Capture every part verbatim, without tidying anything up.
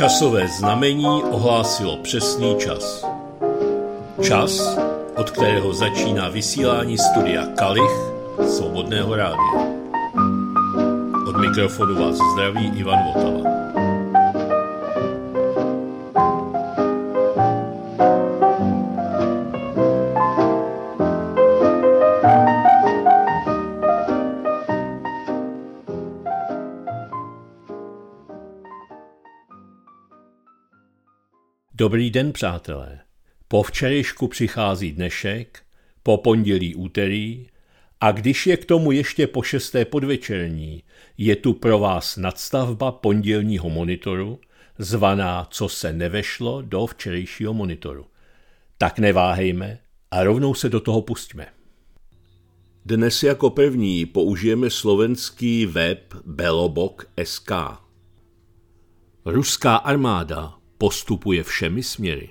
Časové znamení ohlásilo přesný čas. Čas, od kterého začíná vysílání studia Kalich Svobodného rádia. Od mikrofonu vás zdraví Ivan Votava. Dobrý den, přátelé. Po včerejšku přichází dnešek, po pondělí úterý a když je k tomu ještě po šesté podvečerní, je tu pro vás nadstavba pondělního monitoru, zvaná Co se nevešlo do včerejšího monitoru. Tak neváhejme a rovnou se do toho pustíme. Dnes jako první použijeme slovenský web belobok tečka es ká. Ruská armáda postupuje všemi směry.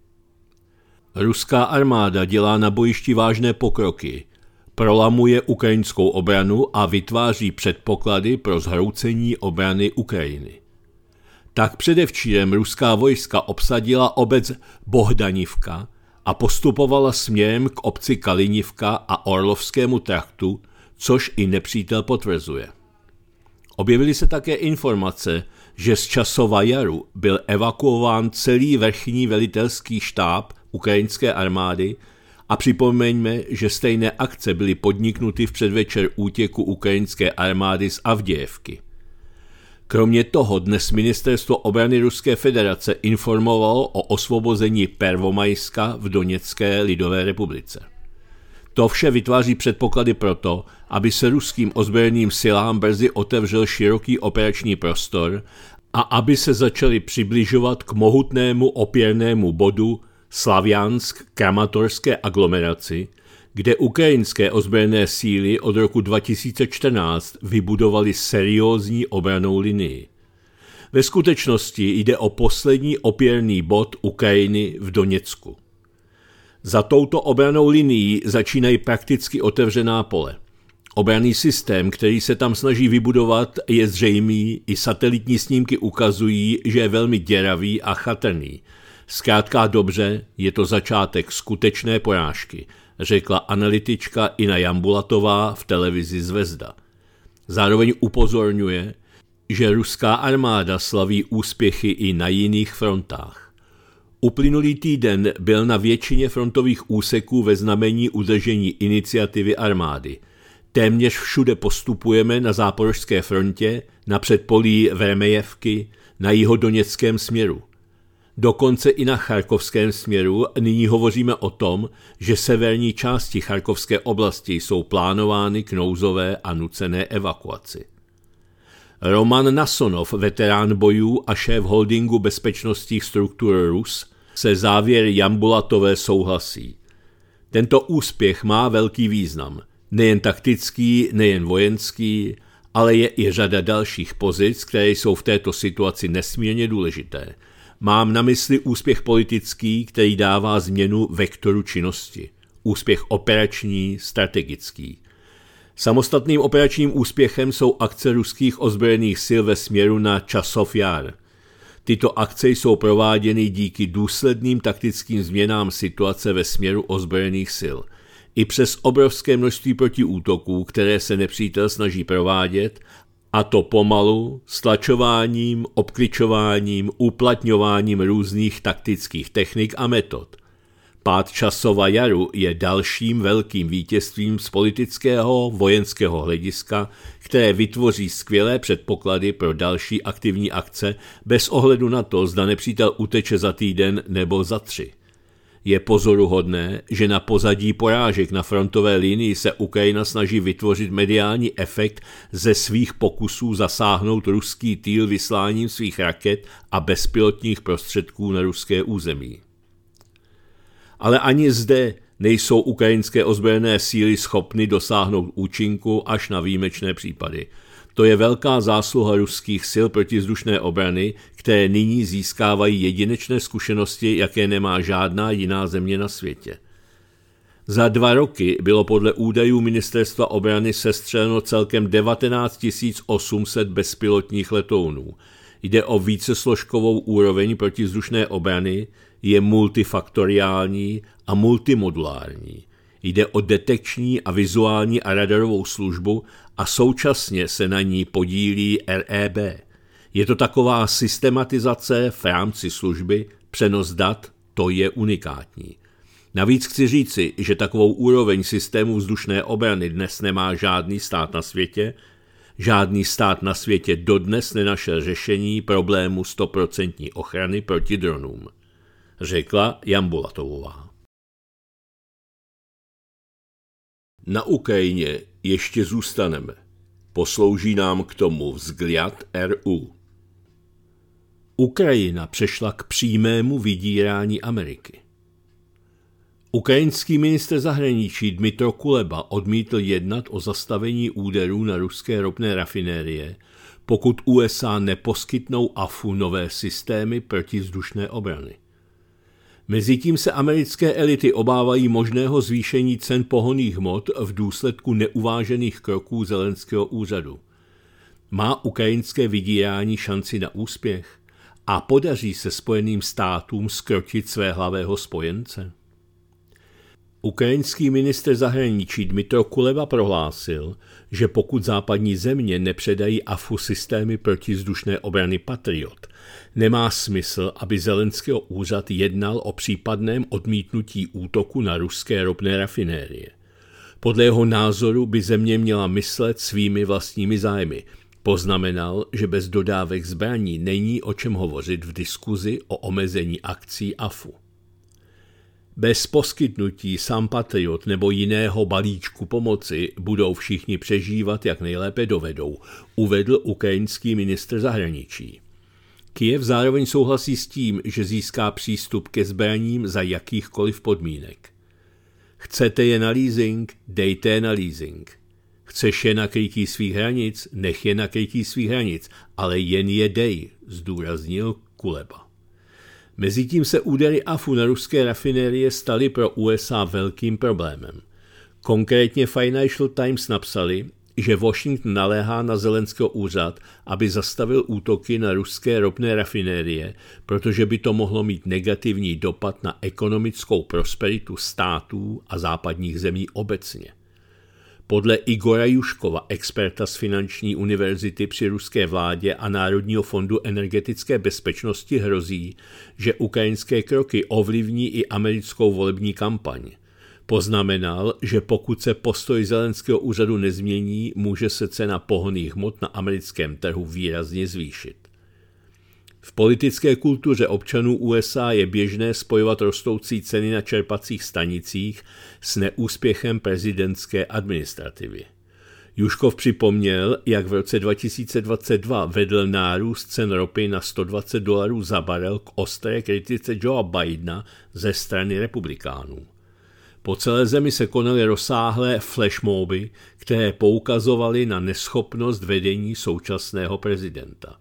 Ruská armáda dělá na bojišti vážné pokroky, prolamuje ukrajinskou obranu a vytváří předpoklady pro zhroucení obrany Ukrajiny. Tak předevčírem ruská vojska obsadila obec Bohdanivka a postupovala směrem k obci Kalinivka a Orlovskému traktu, což i nepřítel potvrzuje. Objevily se také informace, že z Časova Jaru byl evakuován celý vrchní velitelský štáb ukrajinské armády a připomeňme, že stejné akce byly podniknuty v předvečer útěku ukrajinské armády z Avdějevky. Kromě toho dnes ministerstvo obrany Ruské federace informovalo o osvobození Pervomajska v Doněcké lidové republice. To vše vytváří předpoklady pro to, aby se ruským ozbrojeným silám brzy otevřel široký operační prostor a aby se začali přibližovat k mohutnému opěrnému bodu Slavjansk-Kramatorské aglomeraci, kde ukrajinské ozbrojené síly od roku dva tisíce čtrnáct vybudovaly seriózní obrannou linii. Ve skutečnosti jde o poslední opěrný bod Ukrajiny v Doněcku. Za touto obrannou linií začínají prakticky otevřená pole. Obranný systém, který se tam snaží vybudovat, je zřejmý, i satelitní snímky ukazují, že je velmi děravý a chatrný. Zkrátka dobře, je to začátek skutečné porážky, řekla analytička Ina Jambulatová v televizi Zvezda. Zároveň upozorňuje, že ruská armáda slaví úspěchy i na jiných frontách. Uplynulý týden byl na většině frontových úseků ve znamení udržení iniciativy armády. Téměř všude postupujeme na záporožské frontě, na předpolí Vermejevky, na jihodoněckém směru. Dokonce i na charkovském směru nyní hovoříme o tom, že severní části Charkovské oblasti jsou plánovány k nouzové a nucené evakuaci. Roman Nasonov, veterán bojů a šéf holdingu bezpečnostních struktur Rus, se závěr Jambulatové souhlasí. Tento úspěch má velký význam, nejen taktický, nejen vojenský, ale je i řada dalších pozic, které jsou v této situaci nesmírně důležité. Mám na mysli úspěch politický, který dává změnu vektoru činnosti. Úspěch operační, strategický. Samostatným operačním úspěchem jsou akce ruských ozbrojených sil ve směru na Časov Jar. Tyto akce jsou prováděny díky důsledným taktickým změnám situace ve směru ozbrojených sil. I přes obrovské množství protiútoků, které se nepřítel snaží provádět, a to pomalu, stlačováním, obkličováním, uplatňováním různých taktických technik a metod. Pád Časova Jaru je dalším velkým vítězstvím z politického vojenského hlediska, které vytvoří skvělé předpoklady pro další aktivní akce bez ohledu na to, zda nepřítel uteče za týden nebo za tři. Je pozoruhodné, že na pozadí porážek na frontové linii se Ukrajina snaží vytvořit mediální efekt ze svých pokusů zasáhnout ruský týl vysláním svých raket a bezpilotních prostředků na ruské území. Ale ani zde nejsou ukrajinské ozbrojené síly schopny dosáhnout účinku až na výjimečné případy. To je velká zásluha ruských sil protizdušné obrany, které nyní získávají jedinečné zkušenosti, jaké nemá žádná jiná země na světě. Za dva roky bylo podle údajů Ministerstva obrany sestřeleno celkem devatenáct tisíc osm set bezpilotních letounů. Jde o vícesložkovou úroveň protivzdušné obrany, je multifaktoriální a multimodulární. Jde o detekční a vizuální a radarovou službu a současně se na ní podílí R E B. Je to taková systematizace v rámci služby, přenos dat, to je unikátní. Navíc chci říci, že takovou úroveň systému vzdušné obrany dnes nemá žádný stát na světě. Žádný stát na světě dodnes nenašel řešení problému stoprocentní ochrany proti dronům, řekla Jan Bulatovová. Na Ukrajině ještě zůstaneme. Poslouží nám k tomu vzгляд R U. Ukrajina přešla k přímému vydírání Ameriky. Ukrajinský ministr zahraničí Dmytro Kuleba odmítl jednat o zastavení úderů na ruské ropné rafinérie, pokud U S A neposkytnou A F U nové systémy protivzdušné obrany. Mezitím se americké elity obávají možného zvýšení cen pohonných hmot v důsledku neuvážených kroků Zelenského úřadu. Má ukrajinské vydírání šanci na úspěch a podaří se Spojeným státům zkrotit svéhlavého spojence? Ukrajinský ministr zahraničí Dmytro Kuleba prohlásil, že pokud západní země nepředají A F U systémy protivzdušné obrany Patriot, nemá smysl, aby Zelenského úřad jednal o případném odmítnutí útoku na ruské ropné rafinérie. Podle jeho názoru by země měla myslet svými vlastními zájmy. Poznamenal, že bez dodávek zbraní není o čem hovořit v diskuzi o omezení akcí A F U. Bez poskytnutí sám Patriot nebo jiného balíčku pomoci budou všichni přežívat, jak nejlépe dovedou, uvedl ukrajinský ministr zahraničí. Kyjev zároveň souhlasí s tím, že získá přístup ke zbraním za jakýchkoliv podmínek. Chcete je na leasing, dejte je na leasing. Chceš je na krytí svých hranic, nech je na krytí svých hranic, ale jen je dej, zdůraznil Kuleba. Mezitím se údery A F U na ruské rafinérie staly pro U S A velkým problémem. Konkrétně Financial Times napsali, že Washington naléhá na Zelenského úřad, aby zastavil útoky na ruské ropné rafinérie, protože by to mohlo mít negativní dopad na ekonomickou prosperitu států a západních zemí obecně. Podle Igora Juškova, experta z Finanční univerzity při ruské vládě a Národního fondu energetické bezpečnosti, hrozí, že ukrajinské kroky ovlivní i americkou volební kampaň. Poznamenal, že pokud se postoj Zelenského úřadu nezmění, může se cena pohonných hmot na americkém trhu výrazně zvýšit. V politické kultuře občanů U S A je běžné spojovat rostoucí ceny na čerpacích stanicích s neúspěchem prezidentské administrativy. Juškov připomněl, jak v roce dva tisíce dvacet dva vedl nárůst cen ropy na sto dvacet dolarů za barel k ostré kritice Joea Bidena ze strany republikánů. Po celé zemi se konaly rozsáhlé flashmoby, které poukazovaly na neschopnost vedení současného prezidenta.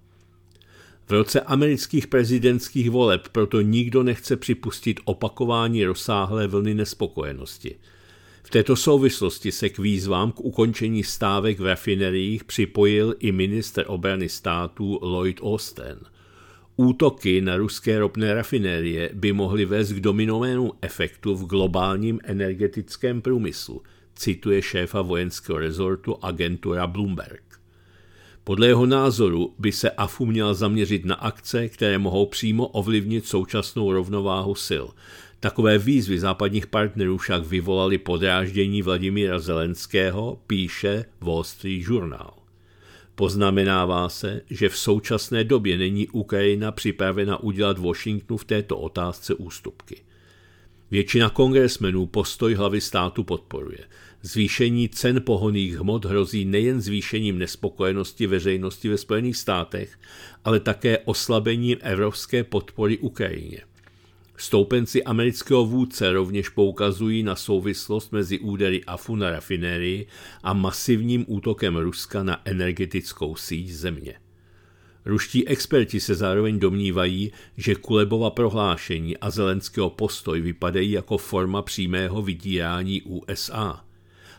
V roce amerických prezidentských voleb proto nikdo nechce připustit opakování rozsáhlé vlny nespokojenosti. V této souvislosti se k výzvám k ukončení stávek v rafineriích připojil i ministr obrany státu Lloyd Austin. Útoky na ruské ropné rafinérie by mohly vést k dominovému efektu v globálním energetickém průmyslu, cituje šéfa vojenského rezortu agentura Bloomberg. Podle jeho názoru by se A F U měl zaměřit na akce, které mohou přímo ovlivnit současnou rovnováhu sil. Takové výzvy západních partnerů však vyvolaly podráždění Vladimíra Zelenského, píše Wall Street Journal. Poznamenává se, že v současné době není Ukrajina připravena udělat Washingtonu v této otázce ústupky. Většina kongresmenů postoj hlavy státu podporuje. Zvýšení cen pohonných hmot hrozí nejen zvýšením nespokojenosti veřejnosti ve Spojených státech, ale také oslabením evropské podpory Ukrajině. Stoupenci amerického vůdce rovněž poukazují na souvislost mezi údery A F U na rafinérii a masivním útokem Ruska na energetickou síť země. Ruští experti se zároveň domnívají, že Kulebova prohlášení a Zelenského postoj vypadají jako forma přímého vydírání U S A.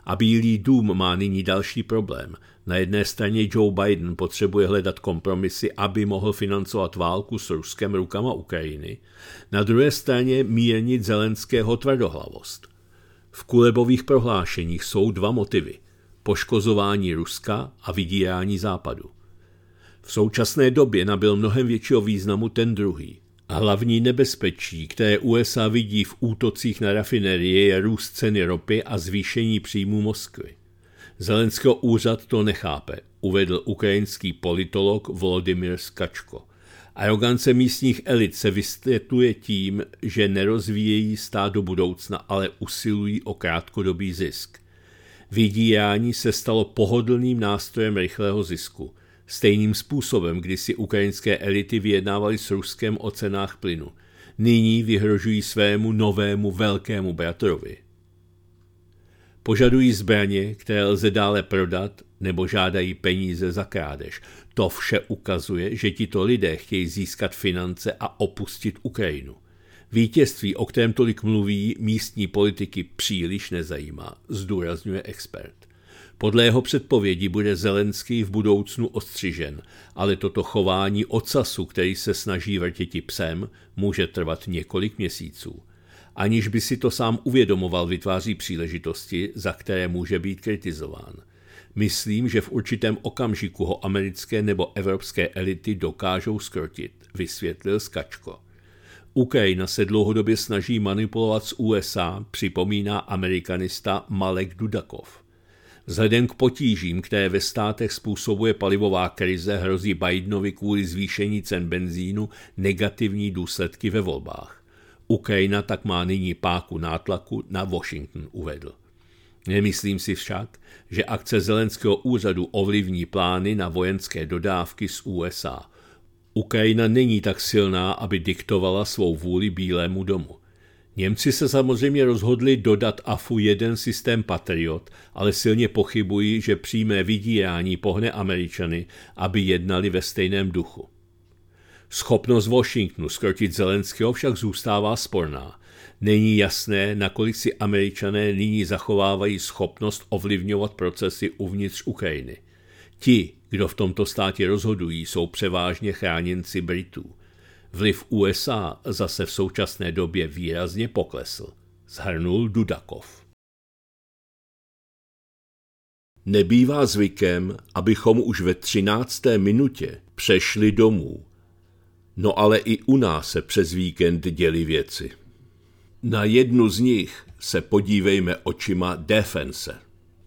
A Bílý dům má nyní další problém. Na jedné straně Joe Biden potřebuje hledat kompromisy, aby mohl financovat válku s Ruskem rukama Ukrajiny. Na druhé straně mírnit Zelenského tvrdohlavost. V Kulebových prohlášeních jsou dva motivy. Poškozování Ruska a vydírání Západu. V současné době nabyl mnohem většího významu ten druhý. Hlavní nebezpečí, které U S A vidí v útocích na rafinerie, je růst ceny ropy a zvýšení příjmů Moskvy. Zelenského úřad to nechápe, uvedl ukrajinský politolog Volodymyr Skačko. Arogance místních elit se vysvětluje tím, že nerozvíjejí stát do budoucna, ale usilují o krátkodobý zisk. Vydírání se stalo pohodlným nástrojem rychlého zisku. Stejným způsobem, kdy si ukrajinské elity vyjednávaly s Ruskem o cenách plynu. Nyní vyhrožují svému novému velkému bratrovi. Požadují zbraně, které lze dále prodat, nebo žádají peníze za krádež. To vše ukazuje, že tito lidé chtějí získat finance a opustit Ukrajinu. Vítězství, o kterém tolik mluví, místní politiky příliš nezajímá, zdůrazňuje expert. Podle jeho předpovědi bude Zelenský v budoucnu ostřižen, ale toto chování ocasu, který se snaží vrtěti psem, může trvat několik měsíců. Aniž by si to sám uvědomoval, vytváří příležitosti, za které může být kritizován. Myslím, že v určitém okamžiku ho americké nebo evropské elity dokážou skrotit, vysvětlil Skačko. Ukrajina se dlouhodobě snaží manipulovat s U S A, připomíná amerikanista Malek Dudakov. Vzhledem k potížím, které ve státech způsobuje palivová krize, hrozí Bidenovi kvůli zvýšení cen benzínu negativní důsledky ve volbách. Ukrajina tak má nyní páku nátlaku na Washington, uvedl. Nemyslím si však, že akce Zelenského úřadu ovlivní plány na vojenské dodávky z U S A. Ukrajina není tak silná, aby diktovala svou vůli Bílému domu. Němci se samozřejmě rozhodli dodat A F U jeden systém Patriot, ale silně pochybují, že přímé vydírání pohne Američany, aby jednali ve stejném duchu. Schopnost Washingtonu zkrotit Zelenského však zůstává sporná. Není jasné, nakolik si Američané nyní zachovávají schopnost ovlivňovat procesy uvnitř Ukrajiny. Ti, kdo v tomto státě rozhodují, jsou převážně chráněnci Britů. Vliv U S A zase v současné době výrazně poklesl, shrnul Dudakov. Nebývá zvykem, abychom už ve třinácté minutě přešli domů. No ale i u nás se přes víkend děly věci. Na jednu z nich se podívejme očima Defense.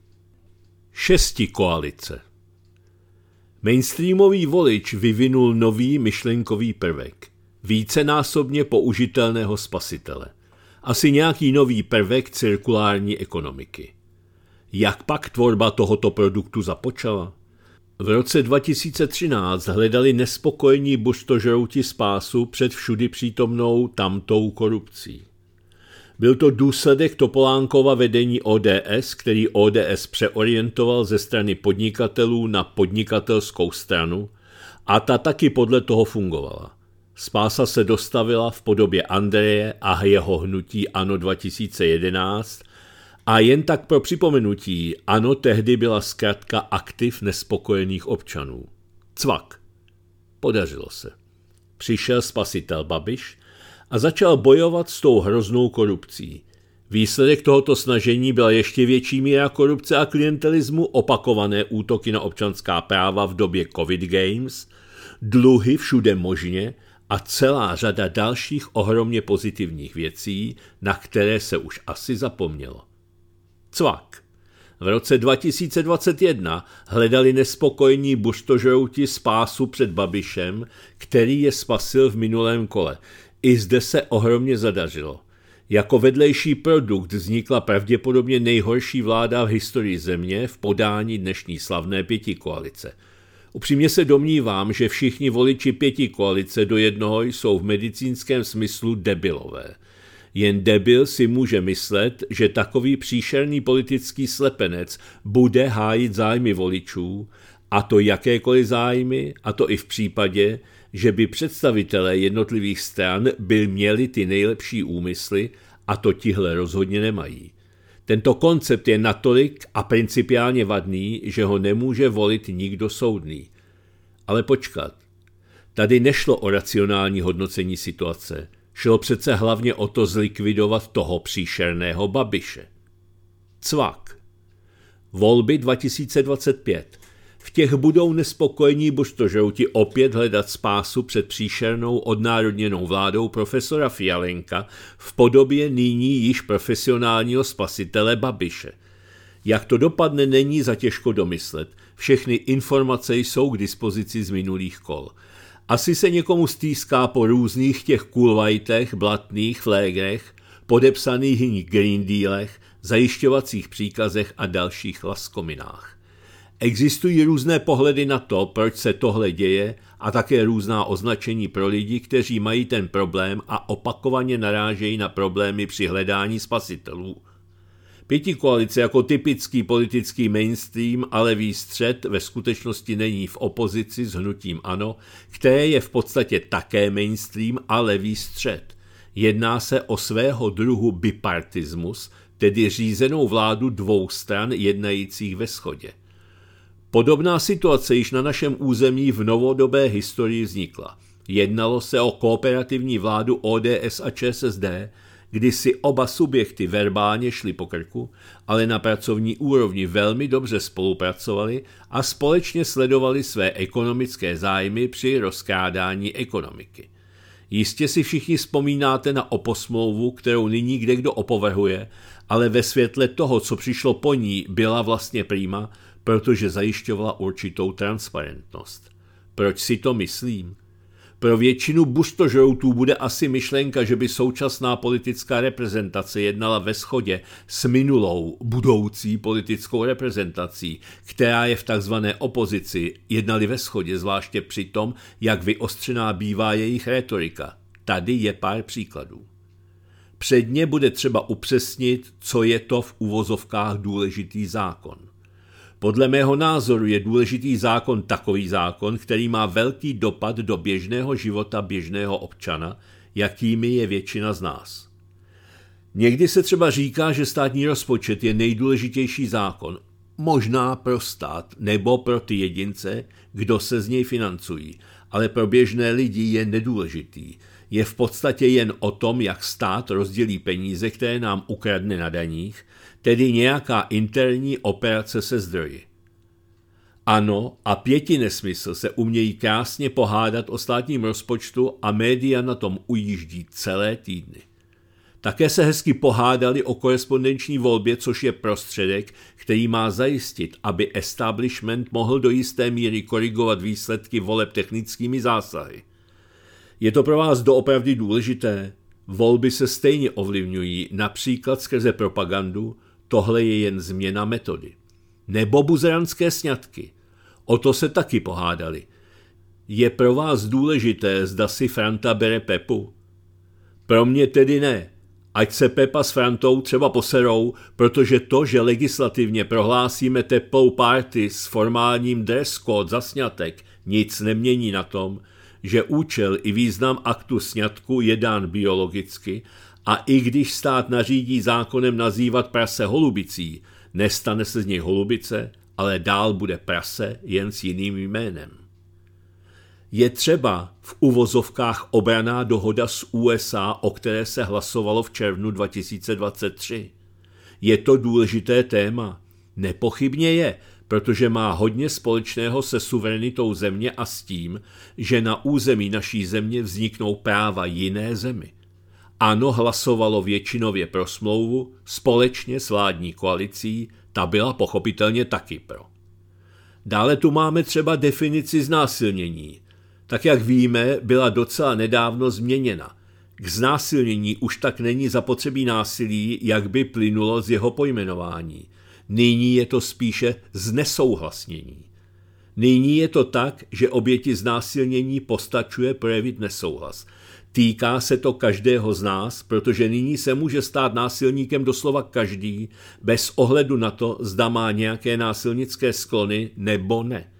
Šesti koalice. Mainstreamový volič vyvinul nový myšlenkový prvek, vícenásobně použitelného spasitele. Asi nějaký nový prvek cirkulární ekonomiky. Jak pak tvorba tohoto produktu započala? V roce dva tisíce třináct hledali nespokojení buštožrouti spásu před všudy přítomnou tamtou korupcí. Byl to důsledek Topolánkova vedení O D S, který O D S přeorientoval ze strany podnikatelů na podnikatelskou stranu a ta taky podle toho fungovala. Spása se dostavila v podobě Andreje a jeho hnutí ANO dva tisíce jedenáct a jen tak pro připomenutí, ANO tehdy byla zkrátka aktiv nespokojených občanů. Cvak. Podařilo se. Přišel spasitel Babiš a začal bojovat s tou hroznou korupcí. Výsledek tohoto snažení byla ještě větší míra korupce a klientelismu, opakované útoky na občanská práva v době Covid Games, dluhy všude možně a celá řada dalších ohromně pozitivních věcí, na které se už asi zapomnělo. Cvak. V roce dva tisíce dvacet jedna hledali nespokojení buštožrouti spásu před Babišem, který je spasil v minulém kole. I zde se ohromně zadařilo. Jako vedlejší produkt vznikla pravděpodobně nejhorší vláda v historii země v podání dnešní slavné pětikoalice. Upřímně se domnívám, že všichni voliči pětikoalice do jednoho jsou v medicínském smyslu debilové. Jen debil si může myslet, že takový příšerný politický slepenec bude hájit zájmy voličů, a to jakékoliv zájmy, a to i v případě, že by představitelé jednotlivých stran by měli ty nejlepší úmysly, a to tihle rozhodně nemají. Tento koncept je natolik a principiálně vadný, že ho nemůže volit nikdo soudný. Ale počkat, tady nešlo o racionální hodnocení situace, šlo přece hlavně o to zlikvidovat toho příšerného Babiše. Cvak. Volby dva tisíce dvacet pět. V těch budou nespokojení buštožrouti opět hledat spásu před příšernou odnárodněnou vládou profesora Fialenka v podobě nyní již profesionálního spasitele Babiše. Jak to dopadne, není za těžko domyslet. Všechny informace jsou k dispozici z minulých kol. Asi se někomu stýská po různých těch kulvajtech, blatných flégrech, podepsaných Green Dealech, zajišťovacích příkazech a dalších laskominách. Existují různé pohledy na to, proč se tohle děje, a také různá označení pro lidi, kteří mají ten problém a opakovaně narážejí na problémy při hledání spasitelů. Pětikoalice jako typický politický mainstream a levý střed ve skutečnosti není v opozici s hnutím ANO, které je v podstatě také mainstream a levý střed. Jedná se o svého druhu bipartismus, tedy řízenou vládu dvou stran jednajících ve shodě. Podobná situace již na našem území v novodobé historii vznikla. Jednalo se o kooperativní vládu O D S a Č S S D, kdy si oba subjekty verbálně šli po krku, ale na pracovní úrovni velmi dobře spolupracovali a společně sledovali své ekonomické zájmy při rozkrádání ekonomiky. Jistě si všichni vzpomínáte na oposmlouvu, kterou nyní kdekdo opovrhuje, ale ve světle toho, co přišlo po ní, byla vlastně prima, protože zajišťovala určitou transparentnost. Proč si to myslím? Pro většinu buštožroutů bude asi myšlenka, že by současná politická reprezentace jednala ve shodě s minulou budoucí politickou reprezentací, která je v takzvané opozici, jednali ve shodě zvláště při tom, jak vyostřená bývá jejich retorika. Tady je pár příkladů. Předně bude třeba upřesnit, co je to v uvozovkách důležitý zákon. Podle mého názoru je důležitý zákon takový zákon, který má velký dopad do běžného života běžného občana, jakými je většina z nás. Někdy se třeba říká, že státní rozpočet je nejdůležitější zákon, možná pro stát nebo pro ty jedince, kdo se z něj financují, ale pro běžné lidi je nedůležitý. Je v podstatě jen o tom, jak stát rozdělí peníze, které nám ukradne na daních, tedy nějaká interní operace se zdroji. Ano, a pěti nesmysl se umějí krásně pohádat o státním rozpočtu a média na tom ujíždí celé týdny. Také se hezky pohádali o korespondenční volbě, což je prostředek, který má zajistit, aby establishment mohl do jisté míry korigovat výsledky voleb technickými zásahy. Je to pro vás doopravdy důležité? Volby se stejně ovlivňují, například skrze propagandu, tohle je jen změna metody. Nebo buzerantské sňatky. O to se taky pohádali. Je pro vás důležité, zda si Franta bere Pepu? Pro mě tedy ne. Ať se Pepa s Frantou třeba poserou, protože to, že legislativně prohlásíme teplou party s formálním dress code za sňatek, nic nemění na tom, že účel i význam aktu sňatku je dán biologicky a i když stát nařídí zákonem nazývat prase holubicí, nestane se z něj holubice, ale dál bude prase jen s jiným jménem. Je třeba v uvozovkách obranná dohoda s U S A, o které se hlasovalo v červnu dva tisíce dvacet tři. Je to důležité téma? Nepochybně je, protože má hodně společného se suverenitou země a s tím, že na území naší země vzniknou práva jiné zemi. ANO hlasovalo většinově pro smlouvu, společně s vládní koalicí, ta byla pochopitelně taky pro. Dále tu máme třeba definici znásilnění. Tak jak víme, byla docela nedávno změněna. K znásilnění už tak není zapotřebí násilí, jak by plynulo z jeho pojmenování. Nyní je to spíše znesouhlasnění. Nyní je to tak, že oběti znásilnění postačuje projevit nesouhlas. Týká se to každého z nás, protože nyní se může stát násilníkem doslova každý, bez ohledu na to, zda má nějaké násilnické sklony nebo ne.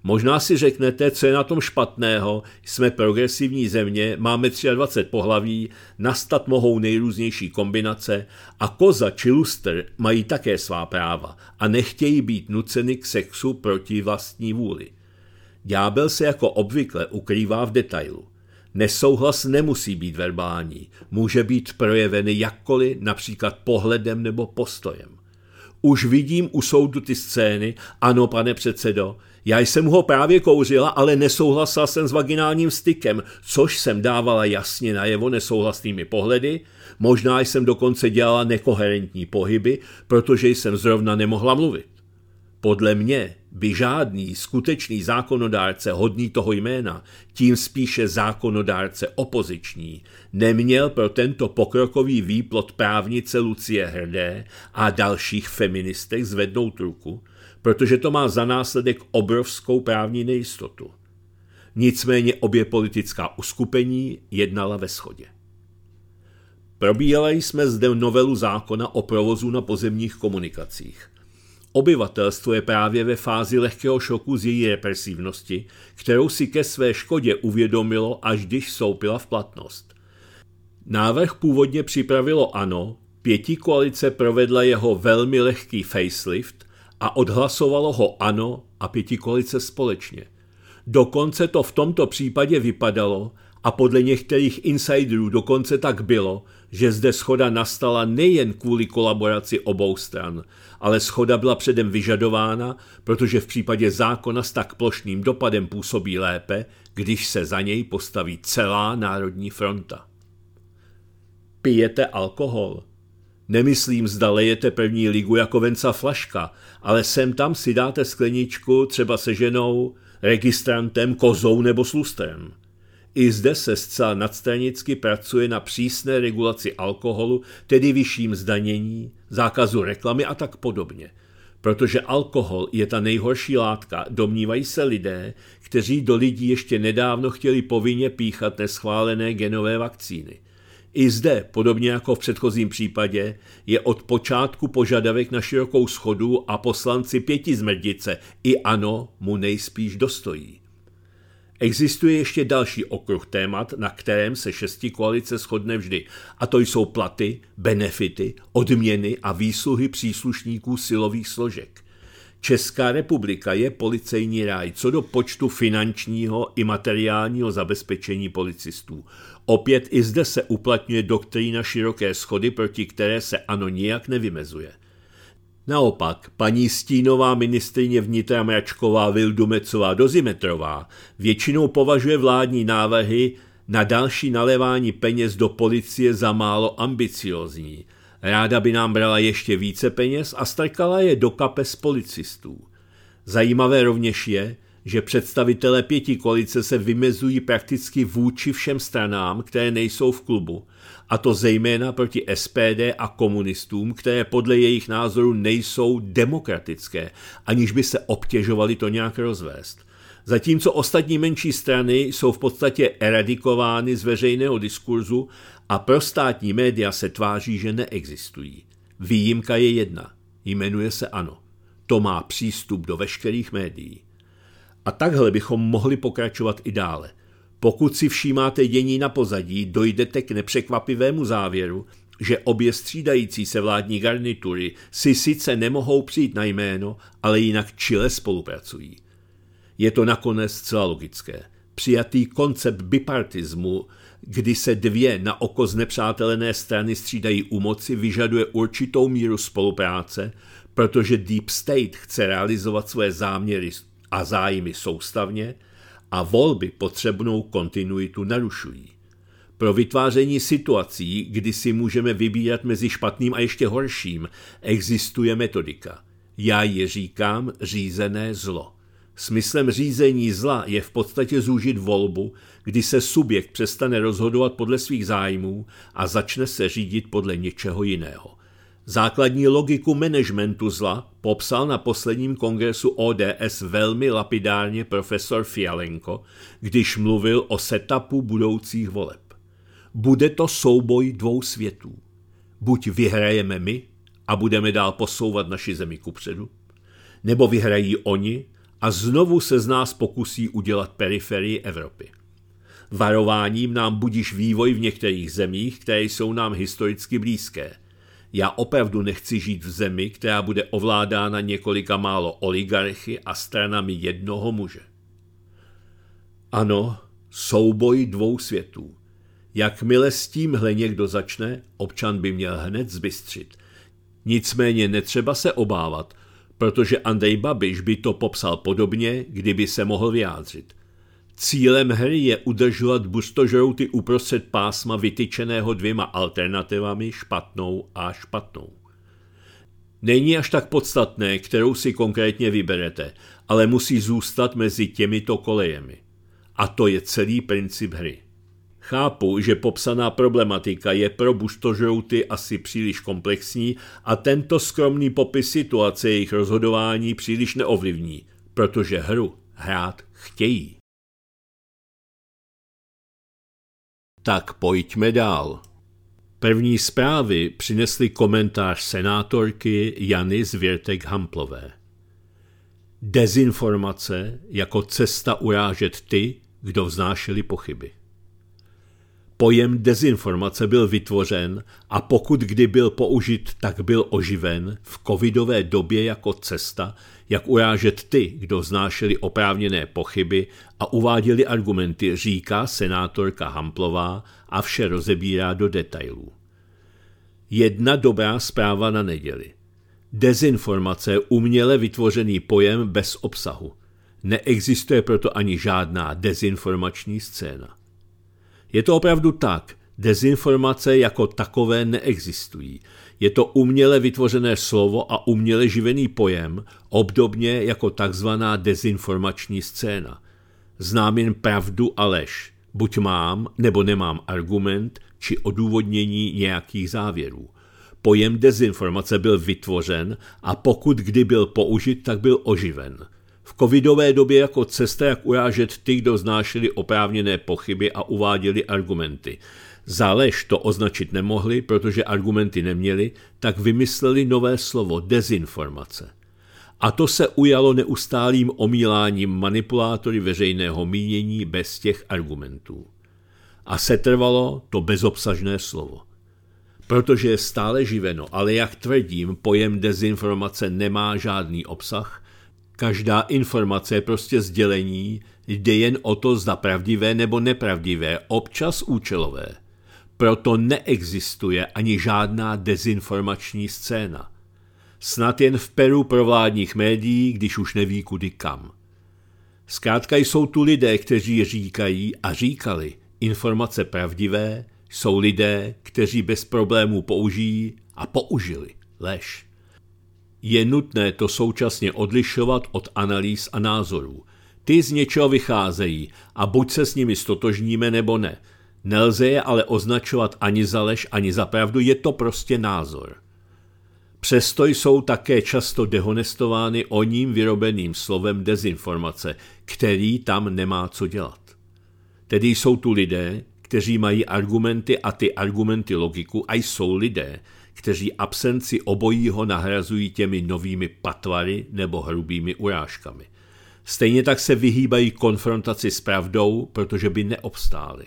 Možná si řeknete, co je na tom špatného, jsme progresivní země, máme dvacet tři pohlaví, nastat mohou nejrůznější kombinace a koza či lustr mají také svá práva a nechtějí být nuceny k sexu proti vlastní vůli. Ďábel se jako obvykle ukrývá v detailu. Nesouhlas nemusí být verbální, může být projevený jakkoliv, například pohledem nebo postojem. Už vidím u soudu ty scény, ano, pane předsedo, já jsem ho právě kouřila, ale nesouhlasila jsem s vaginálním stykem, což jsem dávala jasně najevo nesouhlasnými pohledy, možná jsem dokonce dělala nekoherentní pohyby, protože jsem zrovna nemohla mluvit. Podle mě by žádný skutečný zákonodárce hodný toho jména, tím spíše zákonodárce opoziční, neměl pro tento pokrokový výplod právnice Lucie Hrdé a dalších feministek zvednout ruku, protože to má za následek obrovskou právní nejistotu. Nicméně obě politická uskupení jednala ve shodě. Probíhali jsme zde novelu zákona o provozu na pozemních komunikacích. Obyvatelstvo je právě ve fázi lehkého šoku z její represivnosti, kterou si ke své škodě uvědomilo, až když vstoupila v platnost. Návrh původně připravilo ANO, pětikoalice provedla jeho velmi lehký facelift a odhlasovalo ho ANO a pětikoalice společně. Dokonce to v tomto případě vypadalo, a podle některých insiderů dokonce tak bylo, že zde shoda nastala nejen kvůli kolaboraci obou stran, ale shoda byla předem vyžadována, protože v případě zákona s tak plošným dopadem působí lépe, když se za něj postaví celá národní fronta. Pijete alkohol? Nemyslím, zda lejete první ligu jako Venca Flaška, ale sem tam si dáte skleničku třeba se ženou, registrantem, kozou nebo s lustrem. I zde se zcela nadstranicky pracuje na přísné regulaci alkoholu, tedy vyšším zdanění, zákazu reklamy a tak podobně. Protože alkohol je ta nejhorší látka, domnívají se lidé, kteří do lidí ještě nedávno chtěli povinně píchat neschválené genové vakcíny. I zde, podobně jako v předchozím případě, je od počátku požadavek na širokou shodu a poslanci pěti zmrdice i ANO mu nejspíš dostojí. Existuje ještě další okruh témat, na kterém se šesti koalice shodne vždy, a to jsou platy, benefity, odměny a výsluhy příslušníků silových složek. Česká republika je policejní ráj co do počtu finančního i materiálního zabezpečení policistů. Opět i zde se uplatňuje doktrína široké shody, proti které se ANO nijak nevymezuje. Naopak, paní stínová ministryně vnitra Mračková Vildumecová Dozimetrová většinou považuje vládní návrhy na další nalévání peněz do policie za málo ambiciózní. Ráda by nám brala ještě více peněz a strkala je do kapes policistů. Zajímavé rovněž je, že představitelé pětikoalice se vymezují prakticky vůči všem stranám, které nejsou v klubu, a to zejména proti S P D a komunistům, které podle jejich názoru nejsou demokratické, aniž by se obtěžovali to nějak rozvést. Zatímco ostatní menší strany jsou v podstatě eradikovány z veřejného diskurzu a prostátní média se tváří, že neexistují. Výjimka je jedna, jmenuje se ANO. To má přístup do veškerých médií. A takhle bychom mohli pokračovat i dále. Pokud si všímáte dění na pozadí, dojdete k nepřekvapivému závěru, že obě střídající se vládní garnitury si sice nemohou přijít na jméno, ale jinak čile spolupracují. Je to nakonec zcela logické. Přijatý koncept bipartismu, kdy se dvě na oko znepřátelené strany střídají u moci, vyžaduje určitou míru spolupráce, protože Deep State chce realizovat své záměry a zájmy soustavně a volby potřebnou kontinuitu narušují. Pro vytváření situací, kdy si můžeme vybírat mezi špatným a ještě horším, existuje metodika. Já ji říkám řízené zlo. Smyslem řízení zla je v podstatě zúžit volbu, kdy se subjekt přestane rozhodovat podle svých zájmů a začne se řídit podle něčeho jiného. Základní logiku managementu zla popsal na posledním kongresu O D S velmi lapidárně profesor Fialenko, když mluvil o setupu budoucích voleb. Bude to souboj dvou světů. Buď vyhrajeme my a budeme dál posouvat naši zemi kupředu, nebo vyhrají oni a znovu se z nás pokusí udělat periferii Evropy. Varováním nám budiš vývoj v některých zemích, které jsou nám historicky blízké. Já opravdu nechci žít v zemi, která bude ovládána několika málo oligarchy a stranami jednoho muže. Ano, souboj dvou světů. Jakmile s tímhle někdo začne, občan by měl hned zbystřit. Nicméně netřeba se obávat, protože Andrej Babiš by to popsal podobně, kdyby se mohl vyjádřit. Cílem hry je udržovat bustožrouty uprostřed pásma vytyčeného dvěma alternativami špatnou a špatnou. Není až tak podstatné, kterou si konkrétně vyberete, ale musí zůstat mezi těmito kolejemi. A to je celý princip hry. Chápu, že popsaná problematika je pro bustožrouty asi příliš komplexní a tento skromný popis situace jejich rozhodování příliš neovlivní, protože hru hrát chtějí. Tak pojďme dál. První zprávy přinesly komentář senátorky Jany Zvěrtek-Hamplové. Dezinformace jako cesta urážet ty, kdo vznášeli pochyby. Pojem dezinformace byl vytvořen a pokud kdy byl použit, tak byl oživen v covidové době jako cesta, jak urážet ty, kdo vznášeli oprávněné pochyby a uváděli argumenty, říká senátorka Hamplová a vše rozebírá do detailů. Jedna dobrá zpráva na neděli. Dezinformace je uměle vytvořený pojem bez obsahu. Neexistuje proto ani žádná dezinformační scéna. Je to opravdu tak, dezinformace jako takové neexistují. Je to uměle vytvořené slovo a uměle živený pojem, obdobně jako takzvaná dezinformační scéna. Znám jen pravdu a lež. Buď mám nebo nemám argument či odůvodnění nějakých závěrů. Pojem dezinformace byl vytvořen a pokud kdy byl použit, tak byl oživen. V covidové době jako cesta, jak urážet ty, kdo vznášeli oprávněné pochyby a uváděli argumenty. Za lež to označit nemohli, protože argumenty neměli, tak vymysleli nové slovo dezinformace. A to se ujalo neustálým omíláním manipulátory veřejného mínění bez těch argumentů. A setrvalo to bezobsažné slovo. Protože je stále živeno, ale jak tvrdím, pojem dezinformace nemá žádný obsah. Každá informace je prostě sdělení, jde jen o to, zda pravdivé nebo nepravdivé, občas účelové. Proto neexistuje ani žádná dezinformační scéna. Snad jen v peru provládních médií, když už neví kudy kam. Zkrátka jsou tu lidé, kteří říkají a říkali informace pravdivé, jsou lidé, kteří bez problémů použijí a použili lež. Je nutné to současně odlišovat od analýz a názorů. Ty z něčeho vycházejí a buď se s nimi stotožníme nebo ne. Nelze je ale označovat ani za lež, ani za pravdu, je to prostě názor. Přesto jsou také často dehonestovány o ním vyrobeným slovem dezinformace, který tam nemá co dělat. Tedy jsou tu lidé, kteří mají argumenty a ty argumenty logiku, a jsou lidé, kteří absenci obojího nahrazují těmi novými patvary nebo hrubými urážkami. Stejně tak se vyhýbají konfrontaci s pravdou, protože by neobstáli.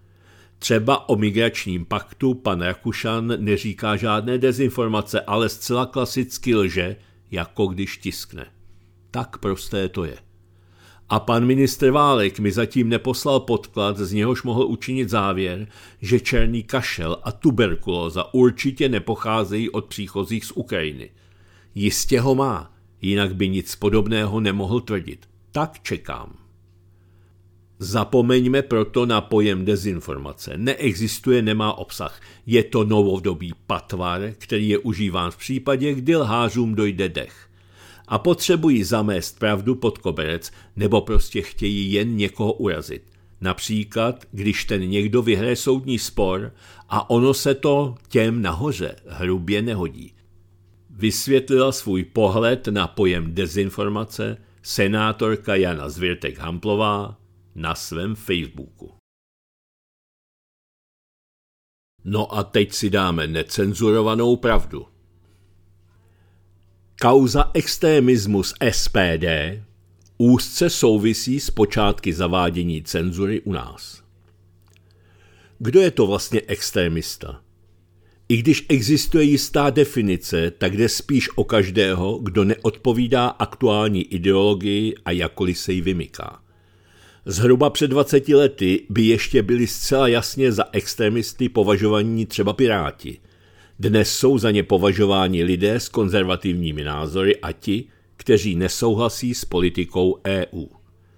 Třeba o migračním paktu pan Rakušan neříká žádné dezinformace, ale zcela klasicky lže, jako když tiskne. Tak prosté to je. A pan ministr Válek mi zatím neposlal podklad, z něhož mohl učinit závěr, že černý kašel a tuberkulóza určitě nepocházejí od příchozích z Ukrajiny. Jistě ho má, jinak by nic podobného nemohl tvrdit. Tak čekám. Zapomeňme proto na pojem dezinformace. Neexistuje, nemá obsah. Je to novodobý patvar, který je užíván v případě, kdy lhářům dojde dech. A potřebují zamést pravdu pod koberec, nebo prostě chtějí jen někoho urazit. Například, když ten někdo vyhraje soudní spor a ono se to těm nahoře hrubě nehodí. Vysvětlila svůj pohled na pojem dezinformace senátorka Jana Zvěrtek-Hamplová na svém Facebooku. No a teď si dáme necenzurovanou pravdu. Kauza extremismus S P D, úzce souvisí s počátky zavádění cenzury u nás. Kdo je to vlastně extremista? I když existuje jistá definice, tak jde spíš o každého, kdo neodpovídá aktuální ideologii a jakkoliv se jí vymyká. Zhruba před dvaceti lety by ještě byli zcela jasně za extremisty považovaní třeba Piráti. Dnes jsou za ně považováni lidé s konzervativními názory a ti, kteří nesouhlasí s politikou E U.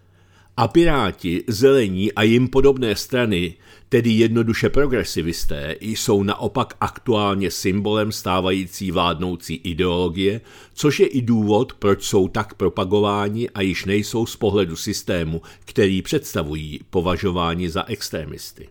A Piráti, Zelení a jim podobné strany, tedy jednoduše progresivisté, jsou naopak aktuálně symbolem stávající vládnoucí ideologie, což je i důvod, proč jsou tak propagováni a již nejsou z pohledu systému, který představují, považováni za extremisty.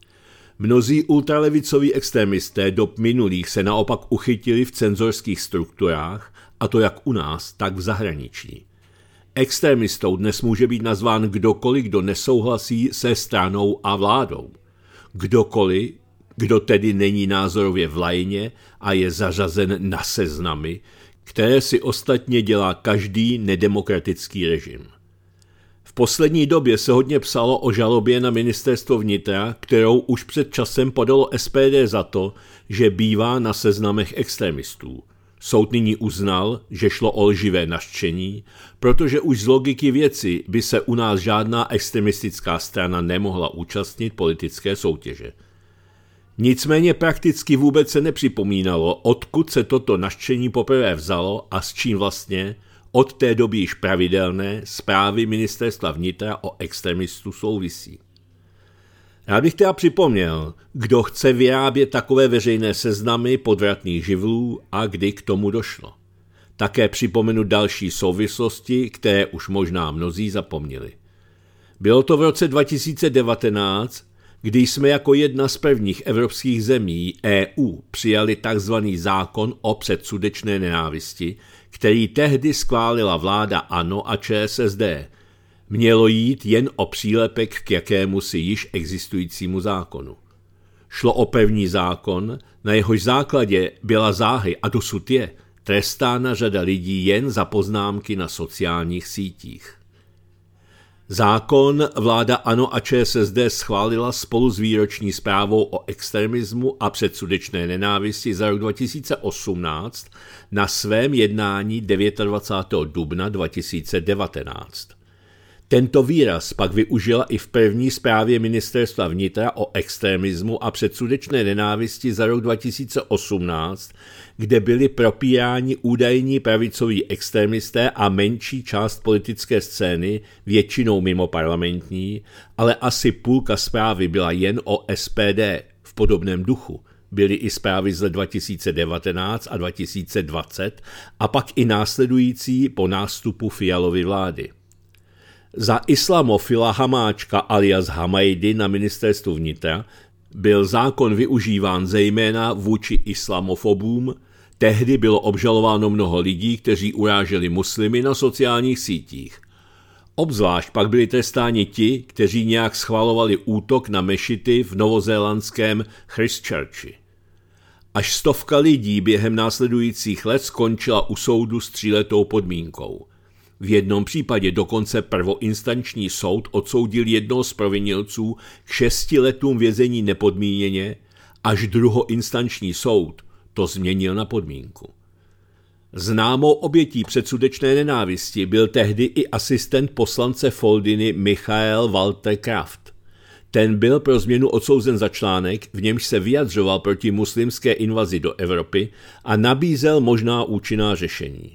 Mnozí ultralevicoví extremisté dob minulých se naopak uchytili v cenzorských strukturách, a to jak u nás, tak v zahraničí. Extremistou dnes může být nazván kdokoliv, kdo nesouhlasí se stranou a vládou. Kdokoliv, kdo tedy není názorově v lajně a je zařazen na seznamy, které si ostatně dělá každý nedemokratický režim. V poslední době se hodně psalo o žalobě na ministerstvo vnitra, kterou už před časem podalo S P D za to, že bývá na seznamech extremistů. Soud nyní uznal, že šlo o lživé nařčení, protože už z logiky věci by se u nás žádná extremistická strana nemohla účastnit politické soutěže. Nicméně prakticky vůbec se nepřipomínalo, odkud se toto nařčení poprvé vzalo a s čím vlastně od té doby již pravidelné zprávy ministerstva vnitra o extremistu souvisí. Já bych teda připomněl, kdo chce vyrábět takové veřejné seznamy podvratných živlů a kdy k tomu došlo. Také připomenu další souvislosti, které už možná mnozí zapomněli. Bylo to v roce dva tisíce devatenáct, kdy jsme jako jedna z prvních evropských zemí E U přijali tzv. Zákon o předsudečné nenávisti, který tehdy schválila vláda ANO a Č S S D. Mělo jít jen o přílepek k jakémusi již existujícímu zákonu. Šlo o první zákon, na jehož základě byla záhy a dosud je trestána řada lidí jen za poznámky na sociálních sítích. Zákon vláda ANO a Č S S D schválila spolu s výroční zprávou o extremismu a předsudečné nenávisti za rok dva tisíce osmnáct na svém jednání dvacátého devátého dubna dva tisíce devatenáct. Tento výraz pak využila i v první zprávě ministerstva vnitra o extremismu a předsudečné nenávisti za rok dva tisíce osmnáct, kde byli propíráni údajní pravicoví extremisté a menší část politické scény, většinou mimo parlamentní, ale asi půlka zprávy byla jen o S P D v podobném duchu. Byly i zprávy z let dva tisíce devatenáct a dva tisíce dvacet a pak i následující po nástupu Fialovy vlády. Za islamofila Hamáčka alias Hamajdy na ministerstvu vnitra byl zákon využíván zejména vůči islamofobům, tehdy bylo obžalováno mnoho lidí, kteří uráželi muslimy na sociálních sítích. Obzvlášť pak byli trestáni ti, kteří nějak schvalovali útok na mešity v novozélandském Christchurchi. Až stovka lidí během následujících let skončila u soudu s tříletou podmínkou. V jednom případě dokonce prvoinstanční soud odsoudil jednoho z provinilců k šesti letům vězení nepodmíněně, až druhoinstanční soud to změnil na podmínku. Známou obětí předsudečné nenávisti byl tehdy i asistent poslance Foldiny Michael Walter Kraft. Ten byl pro změnu odsouzen za článek, v němž se vyjadřoval proti muslimské invazi do Evropy a nabízel možná účinná řešení.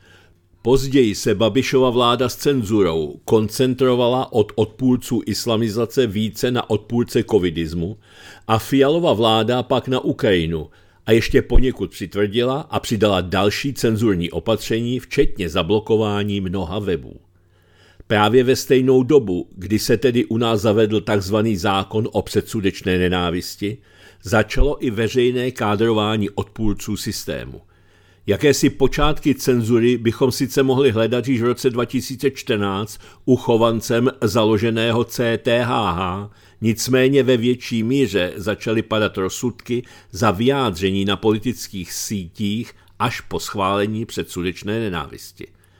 Později se Babišova vláda s cenzurou koncentrovala od odpůrců islamizace více na odpůrce covidismu a Fialova vláda pak na Ukrajinu a ještě poněkud přitvrdila a přidala další cenzurní opatření, včetně zablokování mnoha webů. Právě ve stejnou dobu, kdy se tedy u nás zavedl tzv. Zákon o předsudečné nenávisti, začalo i veřejné kádrování odpůrců systému. Jakési počátky cenzury bychom sice mohli hledat již v roce dva tisíce čtrnáct u chovancem založeného C T H H, nicméně ve větší míře začaly padat rozsudky za vyjádření na politických sítích až po schválení předsudečné nenávisti.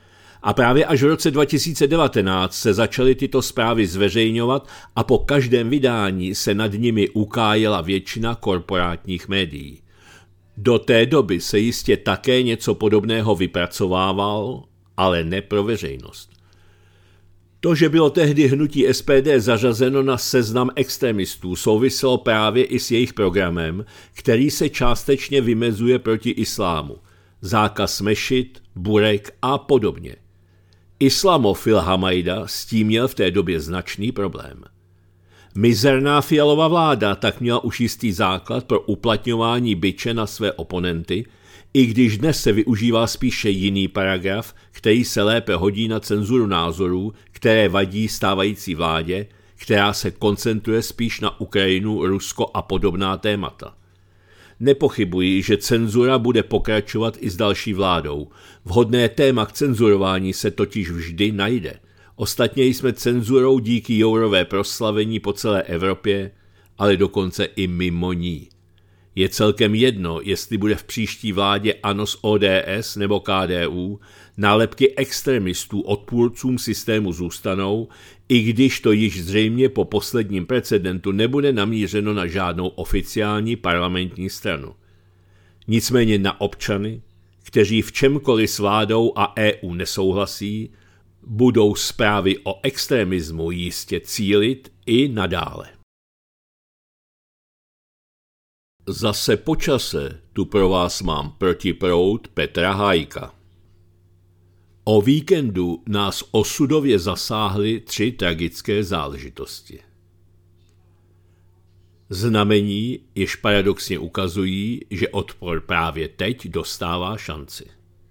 A právě až v roce dva tisíce devatenáct se začaly tyto zprávy zveřejňovat a po každém vydání se nad nimi ukájela většina korporátních médií. Do té doby se jistě také něco podobného vypracovával, ale ne pro veřejnost. To, že bylo tehdy hnutí S P D zařazeno na seznam extremistů, souviselo právě i s jejich programem, který se částečně vymezuje proti islámu. Zákaz mešit, burek a podobně. Islamofil Hamajda s tím měl v té době značný problém. Mizerná Fialova vláda tak měla už jistý základ pro uplatňování biče na své oponenty, i když dnes se využívá spíše jiný paragraf, který se lépe hodí na cenzuru názorů, které vadí stávající vládě, která se koncentruje spíš na Ukrajinu, Rusko a podobná témata. Nepochybuji, že cenzura bude pokračovat i s další vládou. Vhodné téma k cenzurování se totiž vždy najde. Ostatně jsme cenzurou díky Jourové proslavení po celé Evropě, ale dokonce i mimo ní. Je celkem jedno, jestli bude v příští vládě ANO s O D S nebo K D U, nálepky extremistů odpůrcům systému zůstanou, i když to již zřejmě po posledním precedentu nebude namířeno na žádnou oficiální parlamentní stranu. Nicméně na občany, kteří v čemkoliv s vládou a E U nesouhlasí, budou zprávy o extremismu jistě cílit i nadále. Zase po čase tu pro vás mám protiproud Petra Hájka. O víkendu nás osudově zasáhly tři tragické záležitosti. Znamení, jež paradoxně ukazují, že odpor právě teď dostává šanci.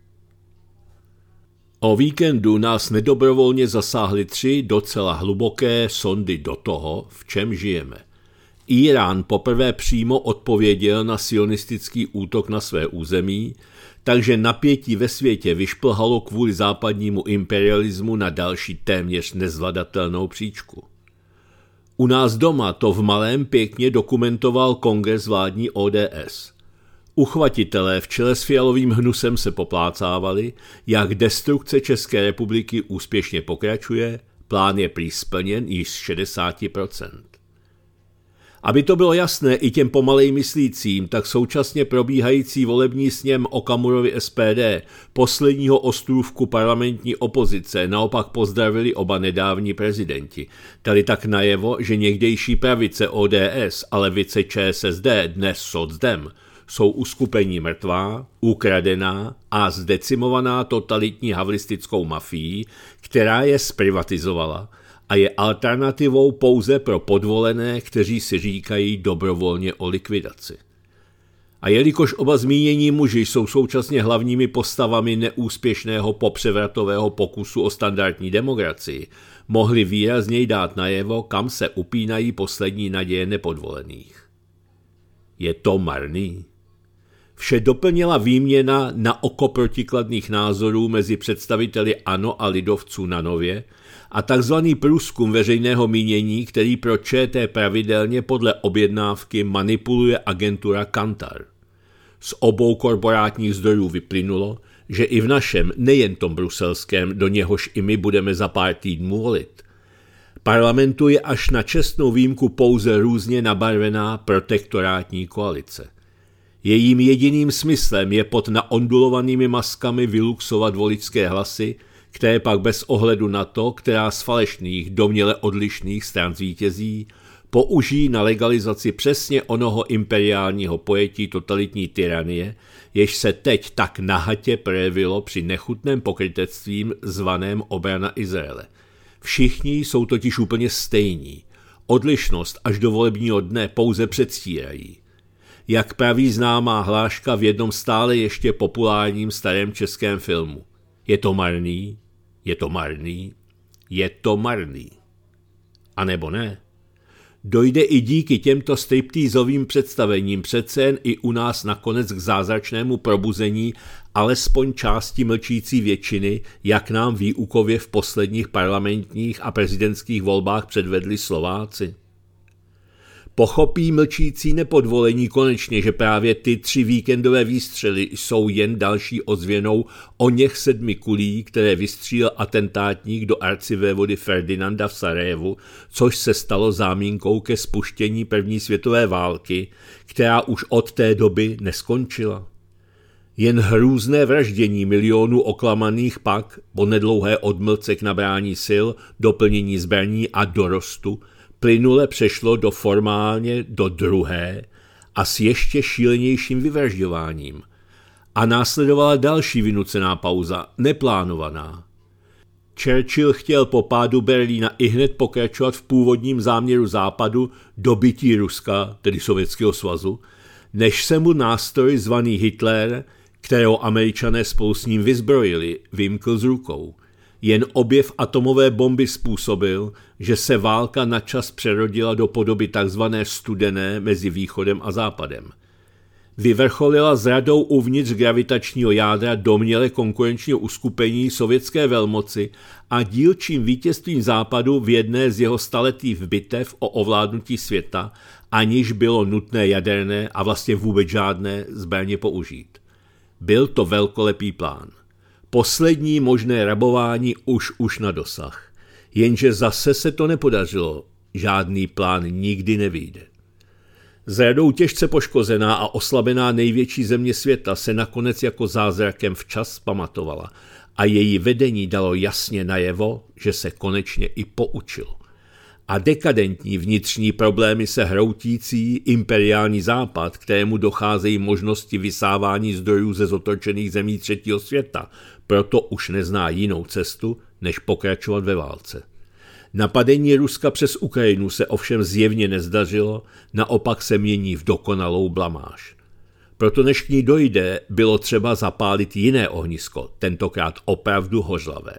O víkendu nás nedobrovolně zasáhly tři docela hluboké sondy do toho, v čem žijeme. Írán poprvé přímo odpověděl na sionistický útok na své území, takže napětí ve světě vyšplhalo kvůli západnímu imperialismu na další téměř nezvladatelnou příčku. U nás doma to v malém pěkně dokumentoval kongres vládní O D S. Uchvatitelé v čele s Fialovým hnusem se poplácávali, jak destrukce České republiky úspěšně pokračuje, plán je prý splněn již z šedesát procent. Aby to bylo jasné i těm pomalej myslícím, tak současně probíhající volební sněm Okamurovy S P D, posledního ostrůvku parlamentní opozice, naopak pozdravili oba nedávní prezidenti. Dali tak najevo, že někdejší pravice O D S a levice Č S S D, dnes socdem, jsou uskupení mrtvá, ukradená a zdecimovaná totalitní havlistickou mafií, která je zprivatizovala a je alternativou pouze pro podvolené, kteří si říkají dobrovolně o likvidaci. A jelikož oba zmínění muži jsou současně hlavními postavami neúspěšného popřevratového pokusu o standardní demokracii, mohli výrazněji dát najevo, kam se upínají poslední naděje nepodvolených. Je to marný. Vše doplnila výměna na oko protikladných názorů mezi představiteli ANO a lidovců na Nově a takzvaný průzkum veřejného mínění, který pro ČT pravidelně podle objednávky manipuluje agentura Kantar. Z obou korporátních zdrojů vyplynulo, že i v našem, nejen tom bruselském, do něhož i my budeme za pár týdnů volit, parlamentu je až na čestnou výjimku pouze různě nabarvená protektorátní koalice. Jejím jediným smyslem je pod naondulovanými maskami vyluxovat voličské hlasy, které pak bez ohledu na to, která z falešných, domněle odlišných stran zvítězí, použijí na legalizaci přesně onoho imperiálního pojetí totalitní tyranie, jež se teď tak nahatě projevilo při nechutném pokrytectvím zvaném obrana Izraele. Všichni jsou totiž úplně stejní. Odlišnost až do volebního dne pouze předstírají. Jak praví známá hláška v jednom stále ještě populárním starém českém filmu. Je to marný, je to marný, je to marný. A nebo ne? Dojde i díky těmto striptýzovým představením přece jen i u nás nakonec k zázračnému probuzení alespoň části mlčící většiny, jak nám výukově v posledních parlamentních a prezidentských volbách předvedli Slováci. Pochopí mlčící nepodvolení konečně, že právě ty tři víkendové výstřely jsou jen další ozvěnou o něch sedmi kulí, které vystřílel atentátník do arcivévody Ferdinanda v Sarajevu, což se stalo zámínkou ke spuštění první světové války, která už od té doby neskončila. Jen hrůzné vraždění milionů oklamaných pak, po nedlouhé odmlce k nabrání sil, doplnění zbraní a dorostu, plynule přešlo do formálně do druhé a s ještě šílenějším vyvražďováním. A následovala další vynucená pauza, neplánovaná. Churchill chtěl po pádu Berlína ihned pokračovat v původním záměru Západu dobytí Ruska, tedy Sovětského svazu, než se mu nástroj zvaný Hitler, kterého Američané spolu s ním vyzbrojili, vymkl z rukou. Jen objev atomové bomby způsobil, že se válka načas přerodila do podoby takzvané studené mezi východem a západem. Vyvrcholila zradou uvnitř gravitačního jádra domněle konkurenčního uskupení sovětské velmoci a dílčím vítězstvím západu v jedné z jeho staletých bitev o ovládnutí světa, aniž bylo nutné jaderné a vlastně vůbec žádné zbraně použít. Byl to velkolepý plán. Poslední možné rabování už už na dosah. Jenže zase se to nepodařilo. Žádný plán nikdy nevyjde. Zradou těžce poškozená a oslabená největší země světa se nakonec jako zázrakem včas pamatovala a její vedení dalo jasně najevo, že se konečně i poučilo. A dekadentní vnitřní problémy se hroutící imperiální západ, kterému docházejí možnosti vysávání zdrojů ze zotročených zemí třetího světa, proto už nezná jinou cestu, než pokračovat ve válce. Napadení Ruska přes Ukrajinu se ovšem zjevně nezdařilo, naopak se mění v dokonalou blamáž. Proto než k ní dojde, bylo třeba zapálit jiné ohnisko, tentokrát opravdu hořlavé.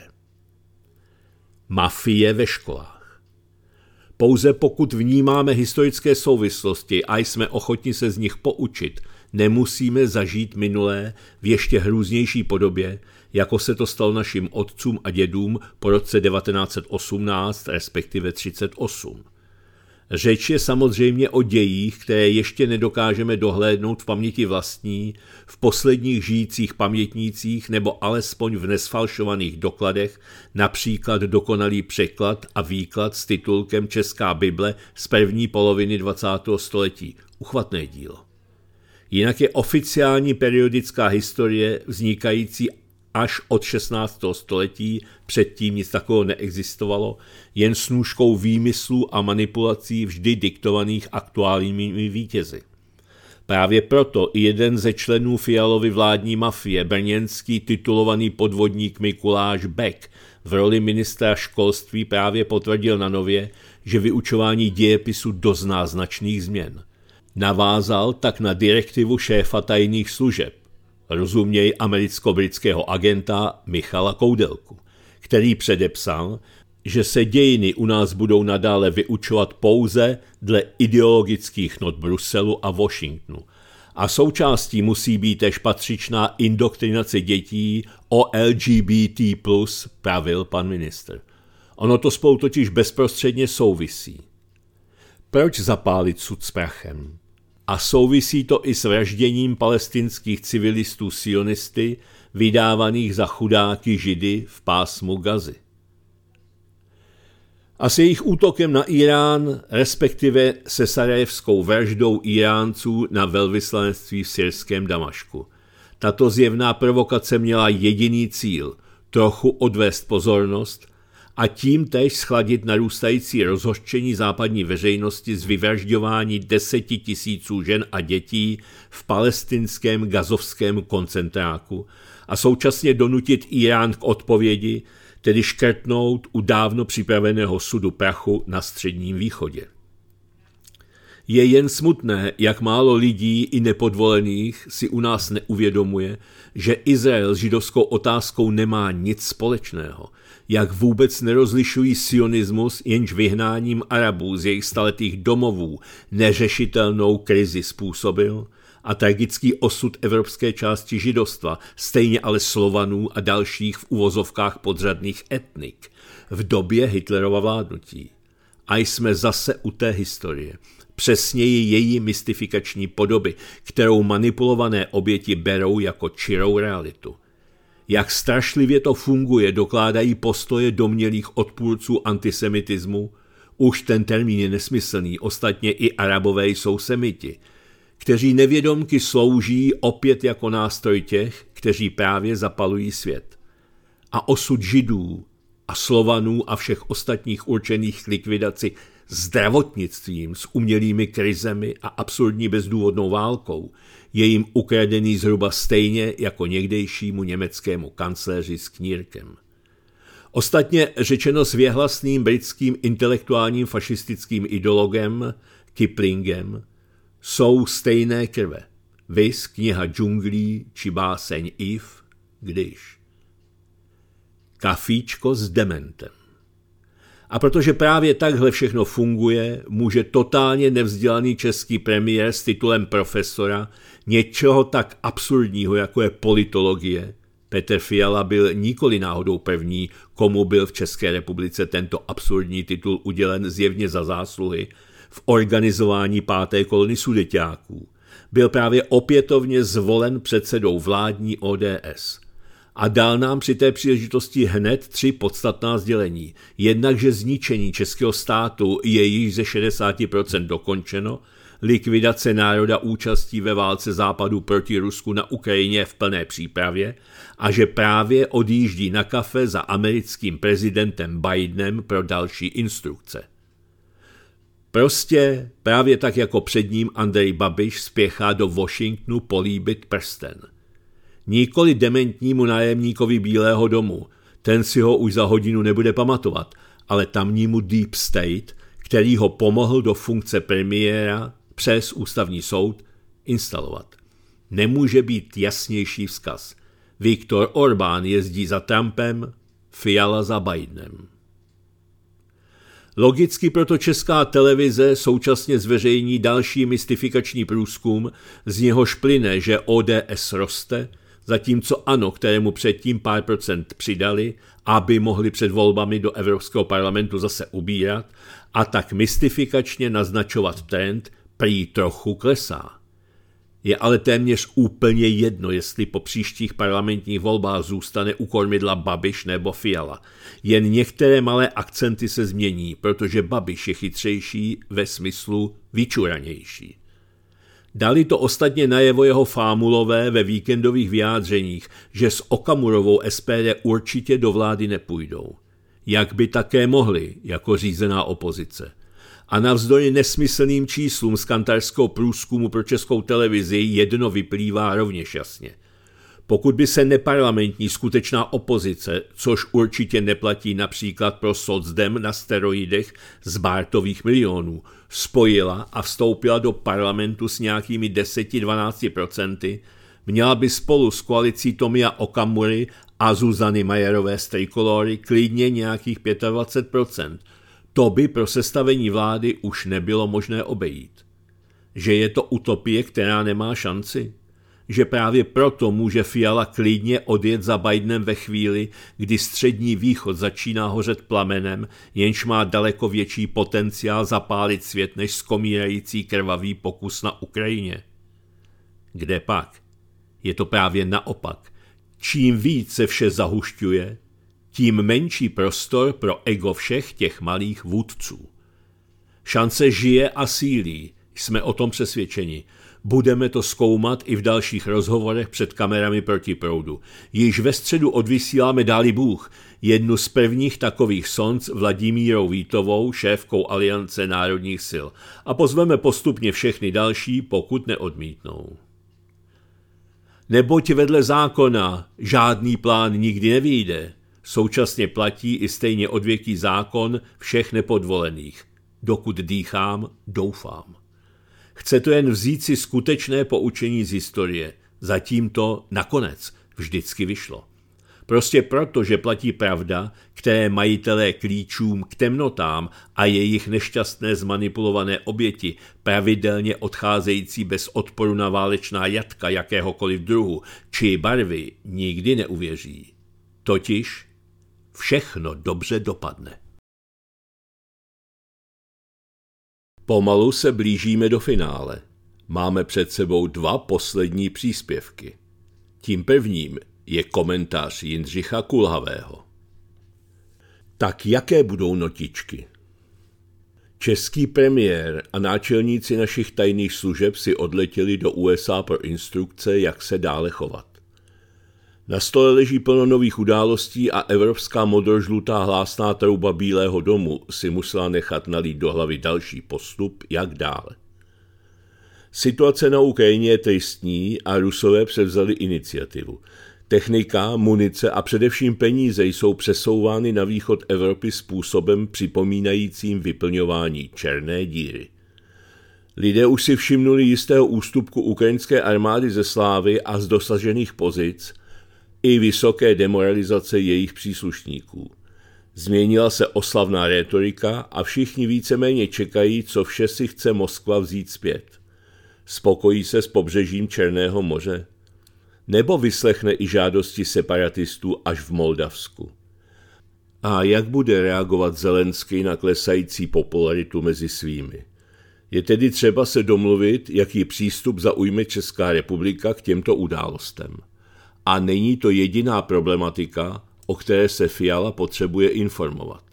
Mafie ve školách. Pouze pokud vnímáme historické souvislosti a jsme ochotni se z nich poučit, nemusíme zažít minulé v ještě hrůznější podobě, jako se to stalo našim otcům a dědům po roce devatenáct set osmnáct, respektive třicet osm. Řeč je samozřejmě o dějích, které ještě nedokážeme dohlédnout v paměti vlastní, v posledních žijících pamětnících nebo alespoň v nesfalšovaných dokladech, například dokonalý překlad a výklad s titulkem Česká Bible z první poloviny dvacátého století. Uchvatné dílo. Jinak je oficiální periodická historie vznikající až od šestnáctého století, předtím nic takového neexistovalo, jen snůškou výmyslů a manipulací vždy diktovaných aktuálními vítězi. Právě proto i jeden ze členů Fialovy vládní mafie, brněnský titulovaný podvodník Mikuláš Bek, v roli ministra školství právě potvrdil na nově, že vyučování dějepisu dozná značných změn. Navázal tak na direktivu šéfa tajných služeb, rozuměj americko-britského agenta Michala Koudelku, který předepsal, že se dějiny u nás budou nadále vyučovat pouze dle ideologických not Bruselu a Washingtonu a součástí musí být též patřičná indoktrinace dětí o L G B T plus, pravil pan ministr. Ono to spolu totiž bezprostředně souvisí. Proč zapálit sud s prachem? A souvisí to i s vražděním palestinských civilistů sionisty, vydávaných za chudáky Židy v pásmu Gazy. A s jejich útokem na Irán, respektive se sarajevskou vraždou Iránců na velvyslanectví v syrském Damašku. Tato zjevná provokace měla jediný cíl – trochu odvést pozornost a tím též schladit narůstající rozhořčení západní veřejnosti z vyvražďování deseti tisíců žen a dětí v palestinském gazovském koncentráku a současně donutit Irán k odpovědi, tedy škrtnout u dávno připraveného sudu prachu na Středním východě. Je jen smutné, jak málo lidí i nepodvolených si u nás neuvědomuje, že Izrael s židovskou otázkou nemá nic společného, jak vůbec nerozlišují sionismus, jenž vyhnáním Arabů z jejich staletých domovů neřešitelnou krizi způsobil, a tragický osud evropské části židovstva, stejně ale Slovanů a dalších v uvozovkách podřadných etnik v době Hitlerova vládnutí. A jsme zase u té historie. přesněji její mystifikační podoby, kterou manipulované oběti berou jako čirou realitu. Jak strašlivě to funguje, dokládají postoje domnělých odpůrců antisemitismu. Už ten termín je nesmyslný, ostatně i Arabové jsou semiti, kteří nevědomky slouží opět jako nástroj těch, kteří právě zapalují svět. A osud Židů a Slovanů a všech ostatních určených k likvidaci zdravotnictvím s umělými krizemi a absurdní bezdůvodnou válkou je jim ukradený zhruba stejně jako někdejšímu německému kancléři s knírkem. Ostatně řečeno s věhlasným britským intelektuálním fašistickým ideologem Kiplingem jsou stejné krve. Viz kniha džunglí či báseň If, když. Kafíčko s dementem. A protože právě takhle všechno funguje, může totálně nevzdělaný český premiér s titulem profesora něčeho tak absurdního, jako je politologie. Petr Fiala byl nikoli náhodou první, komu byl v České republice tento absurdní titul udělen zjevně za zásluhy v organizování páté kolony sudeťáků. Byl právě opětovně zvolen předsedou vládní O D S. A dal nám při té příležitosti hned tři podstatná sdělení. Jednak, že zničení českého státu je již ze šedesát procent dokončeno, likvidace národa účastí ve válce západu proti Rusku na Ukrajině v plné přípravě a že právě odjíždí na kafe za americkým prezidentem Bidenem pro další instrukce. Prostě právě tak jako před ním Andrej Babiš spěchá do Washingtonu políbit prsten. Nikoli dementnímu nájemníkovi Bílého domu, ten si ho už za hodinu nebude pamatovat, ale tamnímu Deep State, který ho pomohl do funkce premiéra přes ústavní soud instalovat. Nemůže být jasnější vzkaz. Viktor Orbán jezdí za Trumpem, Fiala za Bidenem. Logicky proto Česká televize současně zveřejní další mystifikační průzkum, z něhož plyne, že O D S roste, zatímco ANO, kterému předtím pár procent přidali, aby mohli před volbami do Evropského parlamentu zase ubírat a tak mystifikačně naznačovat trend, prý trochu klesá. Je ale téměř úplně jedno, jestli po příštích parlamentních volbách zůstane u kormidla Babiš nebo Fiala. Jen některé malé akcenty se změní, protože Babiš je chytřejší ve smyslu vyčuranější. Dali to ostatně najevo jeho Fámulové ve víkendových vyjádřeních, že s Okamurovou S P D určitě do vlády nepůjdou. Jak by také mohli, jako řízená opozice. A navzdory nesmyslným číslům z kantarského průzkumu pro Českou televizi jedno vyplývá rovněž jasně. Pokud by se neparlamentní skutečná opozice, což určitě neplatí například pro socdem na steroidech z Bártových milionů, spojila a vstoupila do parlamentu s nějakými deset až dvanáct procenty, měla by spolu s koalicí Tomia Okamury a Zuzany Majerové z Trikolory klidně nějakých dvacet pět procent. To by pro sestavení vlády už nebylo možné obejít. Že je to utopie, která nemá šanci? Že právě proto může Fiala klidně odjet za Bidenem ve chvíli, kdy střední východ začíná hořet plamenem, jenž má daleko větší potenciál zapálit svět než skomírající krvavý pokus na Ukrajině? Kde pak? Je to právě naopak. Čím víc se vše zahušťuje, tím menší prostor pro ego všech těch malých vůdců. Šance žije a sílí, jsme o tom přesvědčeni. Budeme to zkoumat i v dalších rozhovorech před kamerami proti proudu. Již ve středu odvysíláme, dáli Bůh, jednu z prvních takových sond s Vladimírou Vítovou, šéfkou Aliance národních sil. A pozveme postupně všechny další, pokud neodmítnou. Neboť vedle zákona žádný plán nikdy nevyjde. Současně platí i stejně odvěký zákon všech nepodvolených. Dokud dýchám, doufám. Chce to jen vzít si skutečné poučení z historie. Zatím to nakonec vždycky vyšlo. Prostě proto, že platí pravda, které majitelé klíčům k temnotám a jejich nešťastné zmanipulované oběti, pravidelně odcházející bez odporu na válečná jatka jakéhokoliv druhu či barvy, nikdy neuvěří. Totiž všechno dobře dopadne. Pomalu se blížíme do finále. Máme před sebou dva poslední příspěvky. Tím prvním je komentář Jindřicha Kulhavého. Tak jaké budou notičky? Český premiér a náčelníci našich tajných služeb si odletěli do U S A pro instrukce, jak se dále chovat. Na stole leží plno nových událostí a evropská modrožlutá hlásná trouba Bílého domu si musela nechat nalít do hlavy další postup, jak dále. Situace na Ukrajině je tristní a Rusové převzali iniciativu. Technika, munice a především peníze jsou přesouvány na východ Evropy způsobem připomínajícím vyplňování černé díry. Lidé už si všimnuli jistého ústupku ukrajinské armády ze slávy a z dosažených pozic i vysoké demoralizace jejich příslušníků. Změnila se oslavná rétorika a všichni víceméně čekají, co vše si chce Moskva vzít zpět. Spokojí se s pobřežím Černého moře? Nebo vyslechne i žádosti separatistů až v Moldavsku? A jak bude reagovat Zelenský na klesající popularitu mezi svými? Je tedy třeba se domluvit, jaký přístup zaujme Česká republika k těmto událostem. A není to jediná problematika, o které se Fiala potřebuje informovat.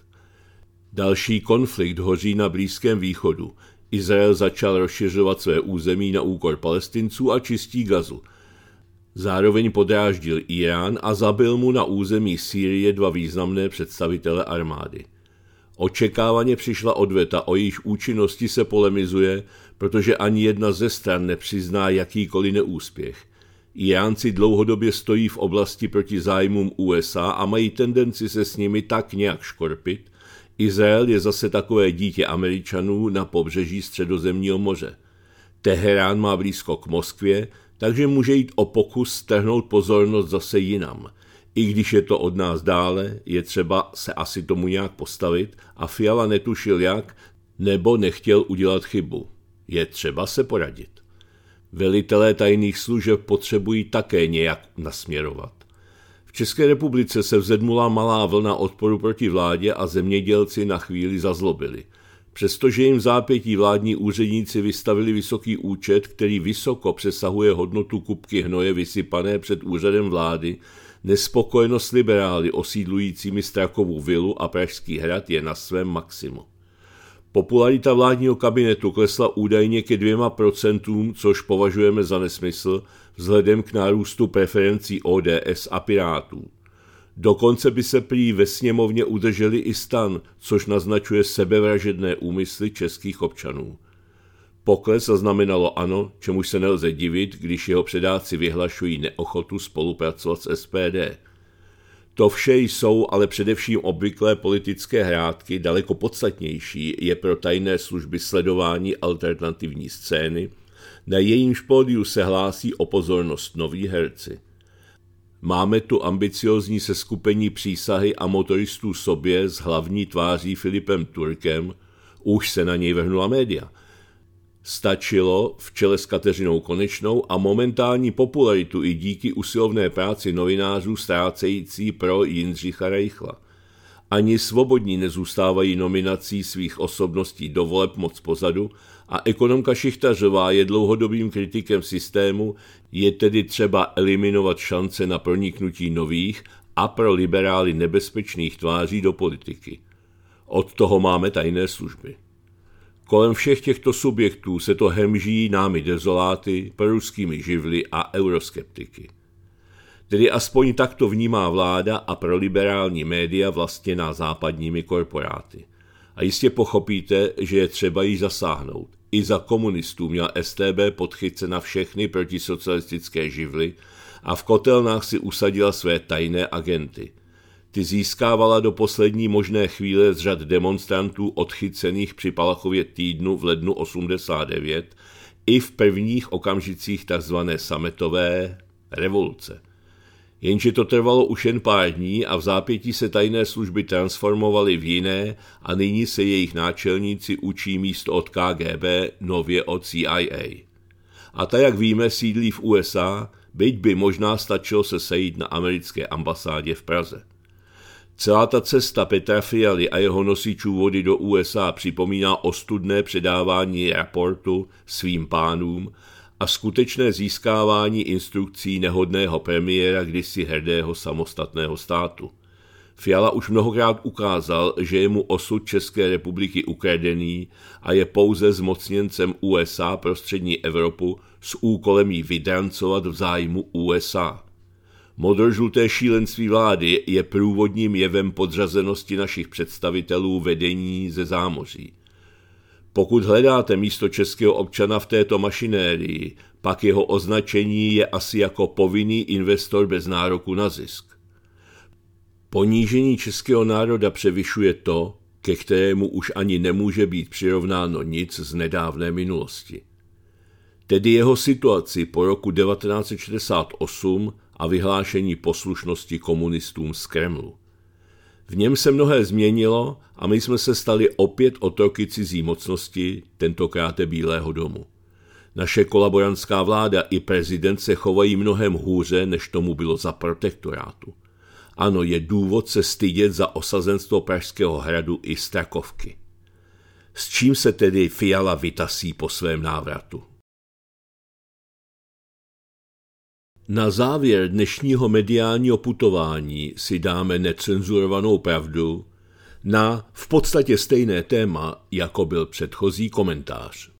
Další konflikt hoří na Blízkém východu. Izrael začal rozšiřovat své území na úkor Palestinců a čistí Gazu. Zároveň podráždil Irán a zabil mu na území Sýrie dva významné představitele armády. Očekávaně přišla odveta, o jejíž účinnosti se polemizuje, protože ani jedna ze stran nepřizná jakýkoliv neúspěch. Iránci dlouhodobě stojí v oblasti proti zájmům U S A a mají tendenci se s nimi tak nějak škorpit. Izrael je zase takové dítě Američanů na pobřeží Středozemního moře. Teherán má blízko k Moskvě, takže může jít o pokus strhnout pozornost zase jinam. I když je to od nás dále, je třeba se asi tomu nějak postavit a Fiala netušil jak, nebo nechtěl udělat chybu. Je třeba se poradit. Velitelé tajných služeb potřebují také nějak nasměrovat. V České republice se vzedmula malá vlna odporu proti vládě a zemědělci na chvíli zazlobili. Přestože jim v zápětí vládní úředníci vystavili vysoký účet, který vysoko přesahuje hodnotu kupky hnoje vysypané před úřadem vlády, nespokojenost liberály osídlujícími Strakovu vilu a Pražský hrad je na svém maximu. Popularita vládního kabinetu klesla údajně ke dvěma procentům, což považujeme za nesmysl vzhledem k nárůstu preferencí O D S a Pirátů. Dokonce by se prý ve sněmovně udrželi i STAN, což naznačuje sebevražedné úmysly českých občanů. Pokles zaznamenalo ANO, čemuž se nelze divit, když jeho předáci vyhlašují neochotu spolupracovat s S P D. To vše jsou ale především obvyklé politické hrátky, daleko podstatnější je pro tajné služby sledování alternativní scény, na jejímž pódiu se hlásí o pozornost noví herci. Máme tu ambiciozní seskupení Přísahy a motoristů sobě s hlavní tváří Filipem Turkem, už se na něj vrhnula média. Stačilo v čele s Kateřinou Konečnou a momentální popularitu i díky usilovné práci novinářů ztrácející pro Jindřicha Reichla. Ani svobodní nezůstávají nominací svých osobností do voleb moc pozadu a ekonomka Šichtařová je dlouhodobým kritikem systému, je tedy třeba eliminovat šance na proniknutí nových a pro liberály nebezpečných tváří do politiky. Od toho máme tajné služby. Kolem všech těchto subjektů se to hemží námi dezoláty, proruskými živly a euroskeptiky. Tedy aspoň takto vnímá vláda a proliberální média vlastněná západními korporáty. A jistě pochopíte, že je třeba jí zasáhnout. I za komunistů měla S T B podchycena všechny protisocialistické živly a v kotelnách si usadila své tajné agenty. Ty získávala do poslední možné chvíle z řad demonstrantů odchycených při Palachově týdnu v lednu osmdesát devět i v prvních okamžicích tzv. Sametové revoluce. Jenže to trvalo už jen pár dní a v zápětí se tajné služby transformovaly v jiné a nyní se jejich náčelníci učí místo od K G B nově od C I A. A ta, jak víme, sídlí v U S A, byť by možná stačilo se sejít na americké ambasádě v Praze. Celá ta cesta Petra Fialy a jeho nosičů vody do U S A připomíná ostudné předávání raportu svým pánům a skutečné získávání instrukcí nehodného premiéra kdysi hrdého samostatného státu. Fiala už mnohokrát ukázal, že je mu osud České republiky ukradený a je pouze zmocněncem U S A pro střední Evropu s úkolem jí vydrancovat v zájmu U S A. Modrožluté šílenství vlády je průvodním jevem podřazenosti našich představitelů vedení ze zámoří. Pokud hledáte místo českého občana v této mašinérii, pak jeho označení je asi jako povinný investor bez nároku na zisk. Ponížení českého národa převyšuje to, ke kterému už ani nemůže být přirovnáno nic z nedávné minulosti. Tedy jeho situaci po roku devatenáct set šedesát osm a vyhlášení poslušnosti komunistům z Kremlu. V něm se mnohé změnilo a my jsme se stali opět otroky cizí mocnosti, tentokrát Bílého domu. Naše kolaborantská vláda i prezident se chovají mnohem hůře, než tomu bylo za protektorátu. Ano, je důvod se stydět za osazenstvo Pražského hradu i Strakovky. S čím se tedy Fiala vytasí po svém návratu? Na závěr dnešního mediálního putování si dáme necenzurovanou pravdu na v podstatě stejné téma, jako byl předchozí komentář.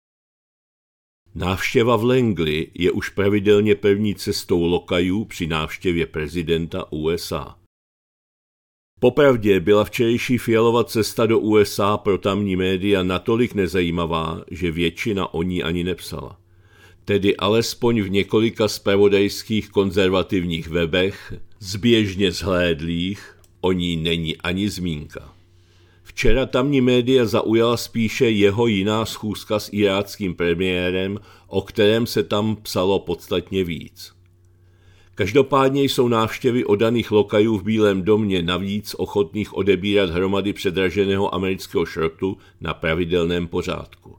Návštěva v Langley je už pravidelně první cestou lokajů při návštěvě prezidenta U S A. Popravdě byla včerejší Fialova cesta do U S A pro tamní média natolik nezajímavá, že většina o ní ani nepsala. Tedy alespoň v několika zpravodajských konzervativních webech, zběžně zhlédlých, o ní není ani zmínka. Včera tamní média zaujala spíše jeho jiná schůzka s iráckým premiérem, o kterém se tam psalo podstatně víc. Každopádně jsou návštěvy oddaných lokajů v Bílém domě navíc ochotných odebírat hromady předraženého amerického šrotu na pravidelném pořádku.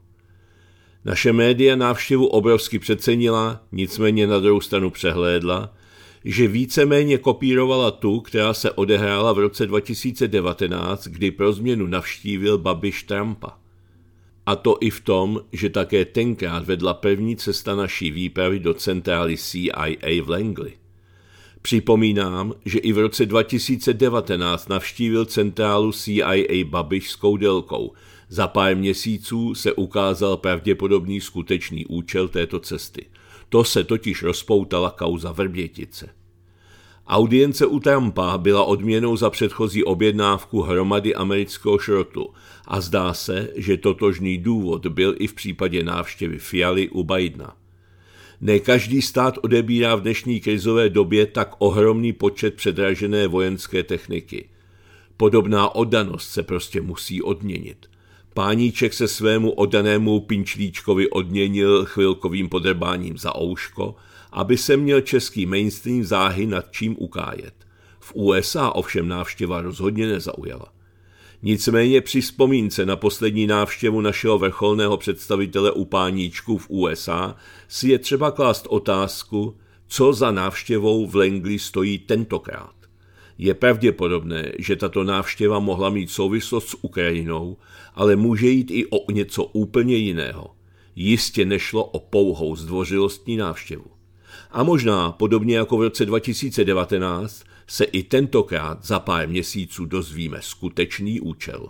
Naše média návštěvu obrovsky přecenila, nicméně na druhou stranu přehlédla, že víceméně kopírovala tu, která se odehrála v roce dva tisíce devatenáct, kdy pro změnu navštívil Babiš Trumpa. A to i v tom, že také tenkrát vedla první cesta naší výpravy do centrály C I A v Langley. Připomínám, že i v roce dva tisíce devatenáct navštívil centrálu C I A Babiš s koudelkou. Za pár měsíců se ukázal pravděpodobný skutečný účel této cesty. To se totiž rozpoutala kauza Vrbětice. Audience u Trumpa byla odměnou za předchozí objednávku hromady amerického šrotu a zdá se, že totožný důvod byl i v případě návštěvy Fialy u Bidena. Ne každý stát odebírá v dnešní krizové době tak ohromný počet předražené vojenské techniky. Podobná oddanost se prostě musí odměnit. Páníček se svému oddanému pinčlíčkovi odměnil chvilkovým podrbáním za ouško, aby se měl český mainstream záhy nad čím ukájet. V U S A ovšem návštěva rozhodně nezaujala. Nicméně při vzpomínce na poslední návštěvu našeho vrcholného představitele u páníčků v U S A si je třeba klást otázku, co za návštěvou v Langley stojí tentokrát. Je pravděpodobné, že tato návštěva mohla mít souvislost s Ukrajinou, ale může jít i o něco úplně jiného. Jistě nešlo o pouhou zdvořilostní návštěvu. A možná, podobně jako v roce dva tisíce devatenáct, se i tentokrát za pár měsíců dozvíme skutečný účel.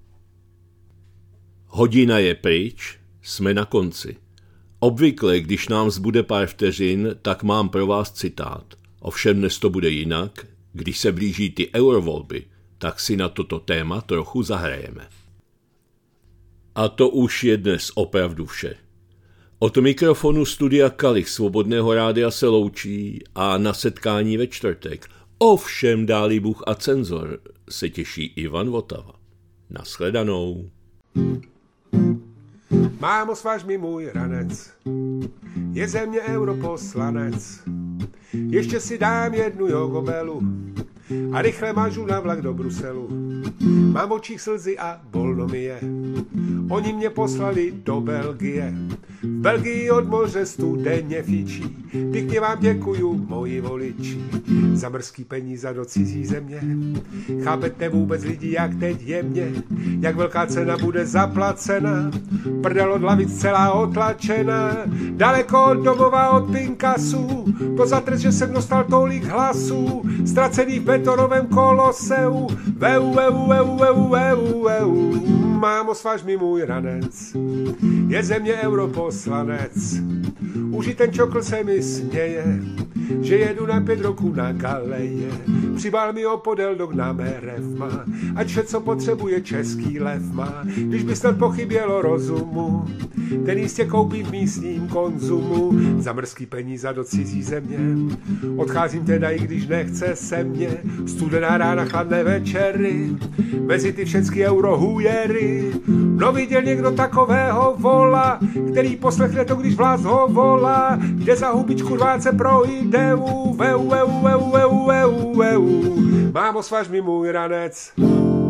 Hodina je pryč, jsme na konci. Obvykle, když nám zbude pár vteřin, tak mám pro vás citát. Ovšem dnes to bude jinak. Když se blíží ty eurovolby, tak si na toto téma trochu zahrajeme. A to už je dnes opravdu vše. Od mikrofonu studia Kalich Svobodného rádia se loučí a na setkání ve čtvrtek, ovšem dáli Bůh a cenzor, se těší Ivan Votava. Nashledanou. Mámo, svaž mi můj ranec, je ze mě europoslanec. Ještě si dám jednu jogobelu a rychle mažu na vlak do Bruselu. Mám v očích slzy a bolno mi je, oni mě poslali do Belgie. V Belgii od moře studeně fičí. Pěkně vám děkuju, moji voliči, za mrzký peníze do cizí země. Chápete vůbec lidi, jak teď je mě, jak velká cena bude zaplacena, prdel od lavic celá otlačena, daleko od domova od Pinkasu, to za trest, že jsem dostal tolik hlasů, ztracený v betonovém koloseu, veu, veu, veu, veu, veu, veu. Mámo, svaž mi můj ranec, je ze mě europoslanec, už i ten čokl se mi směje, že jedu na pět roků na galeje, přibál mi opodel dog na mé revma, ať vše, co potřebuje český lev má, když by snad pochybělo rozumu, ten jistě koupí v místním konzumu, za mrzký peníze do cizí země, odcházím teda, i když nechce se mě, studená rána, chladné večery, mezi ty všecky eurohujery, no viděl někdo takového vola, který poslechne to, když vlast ho volá, kde za hubičku rváce projde, veu, veu, veu, veu, veu, veu. Mámo, svaž mi můj ranec.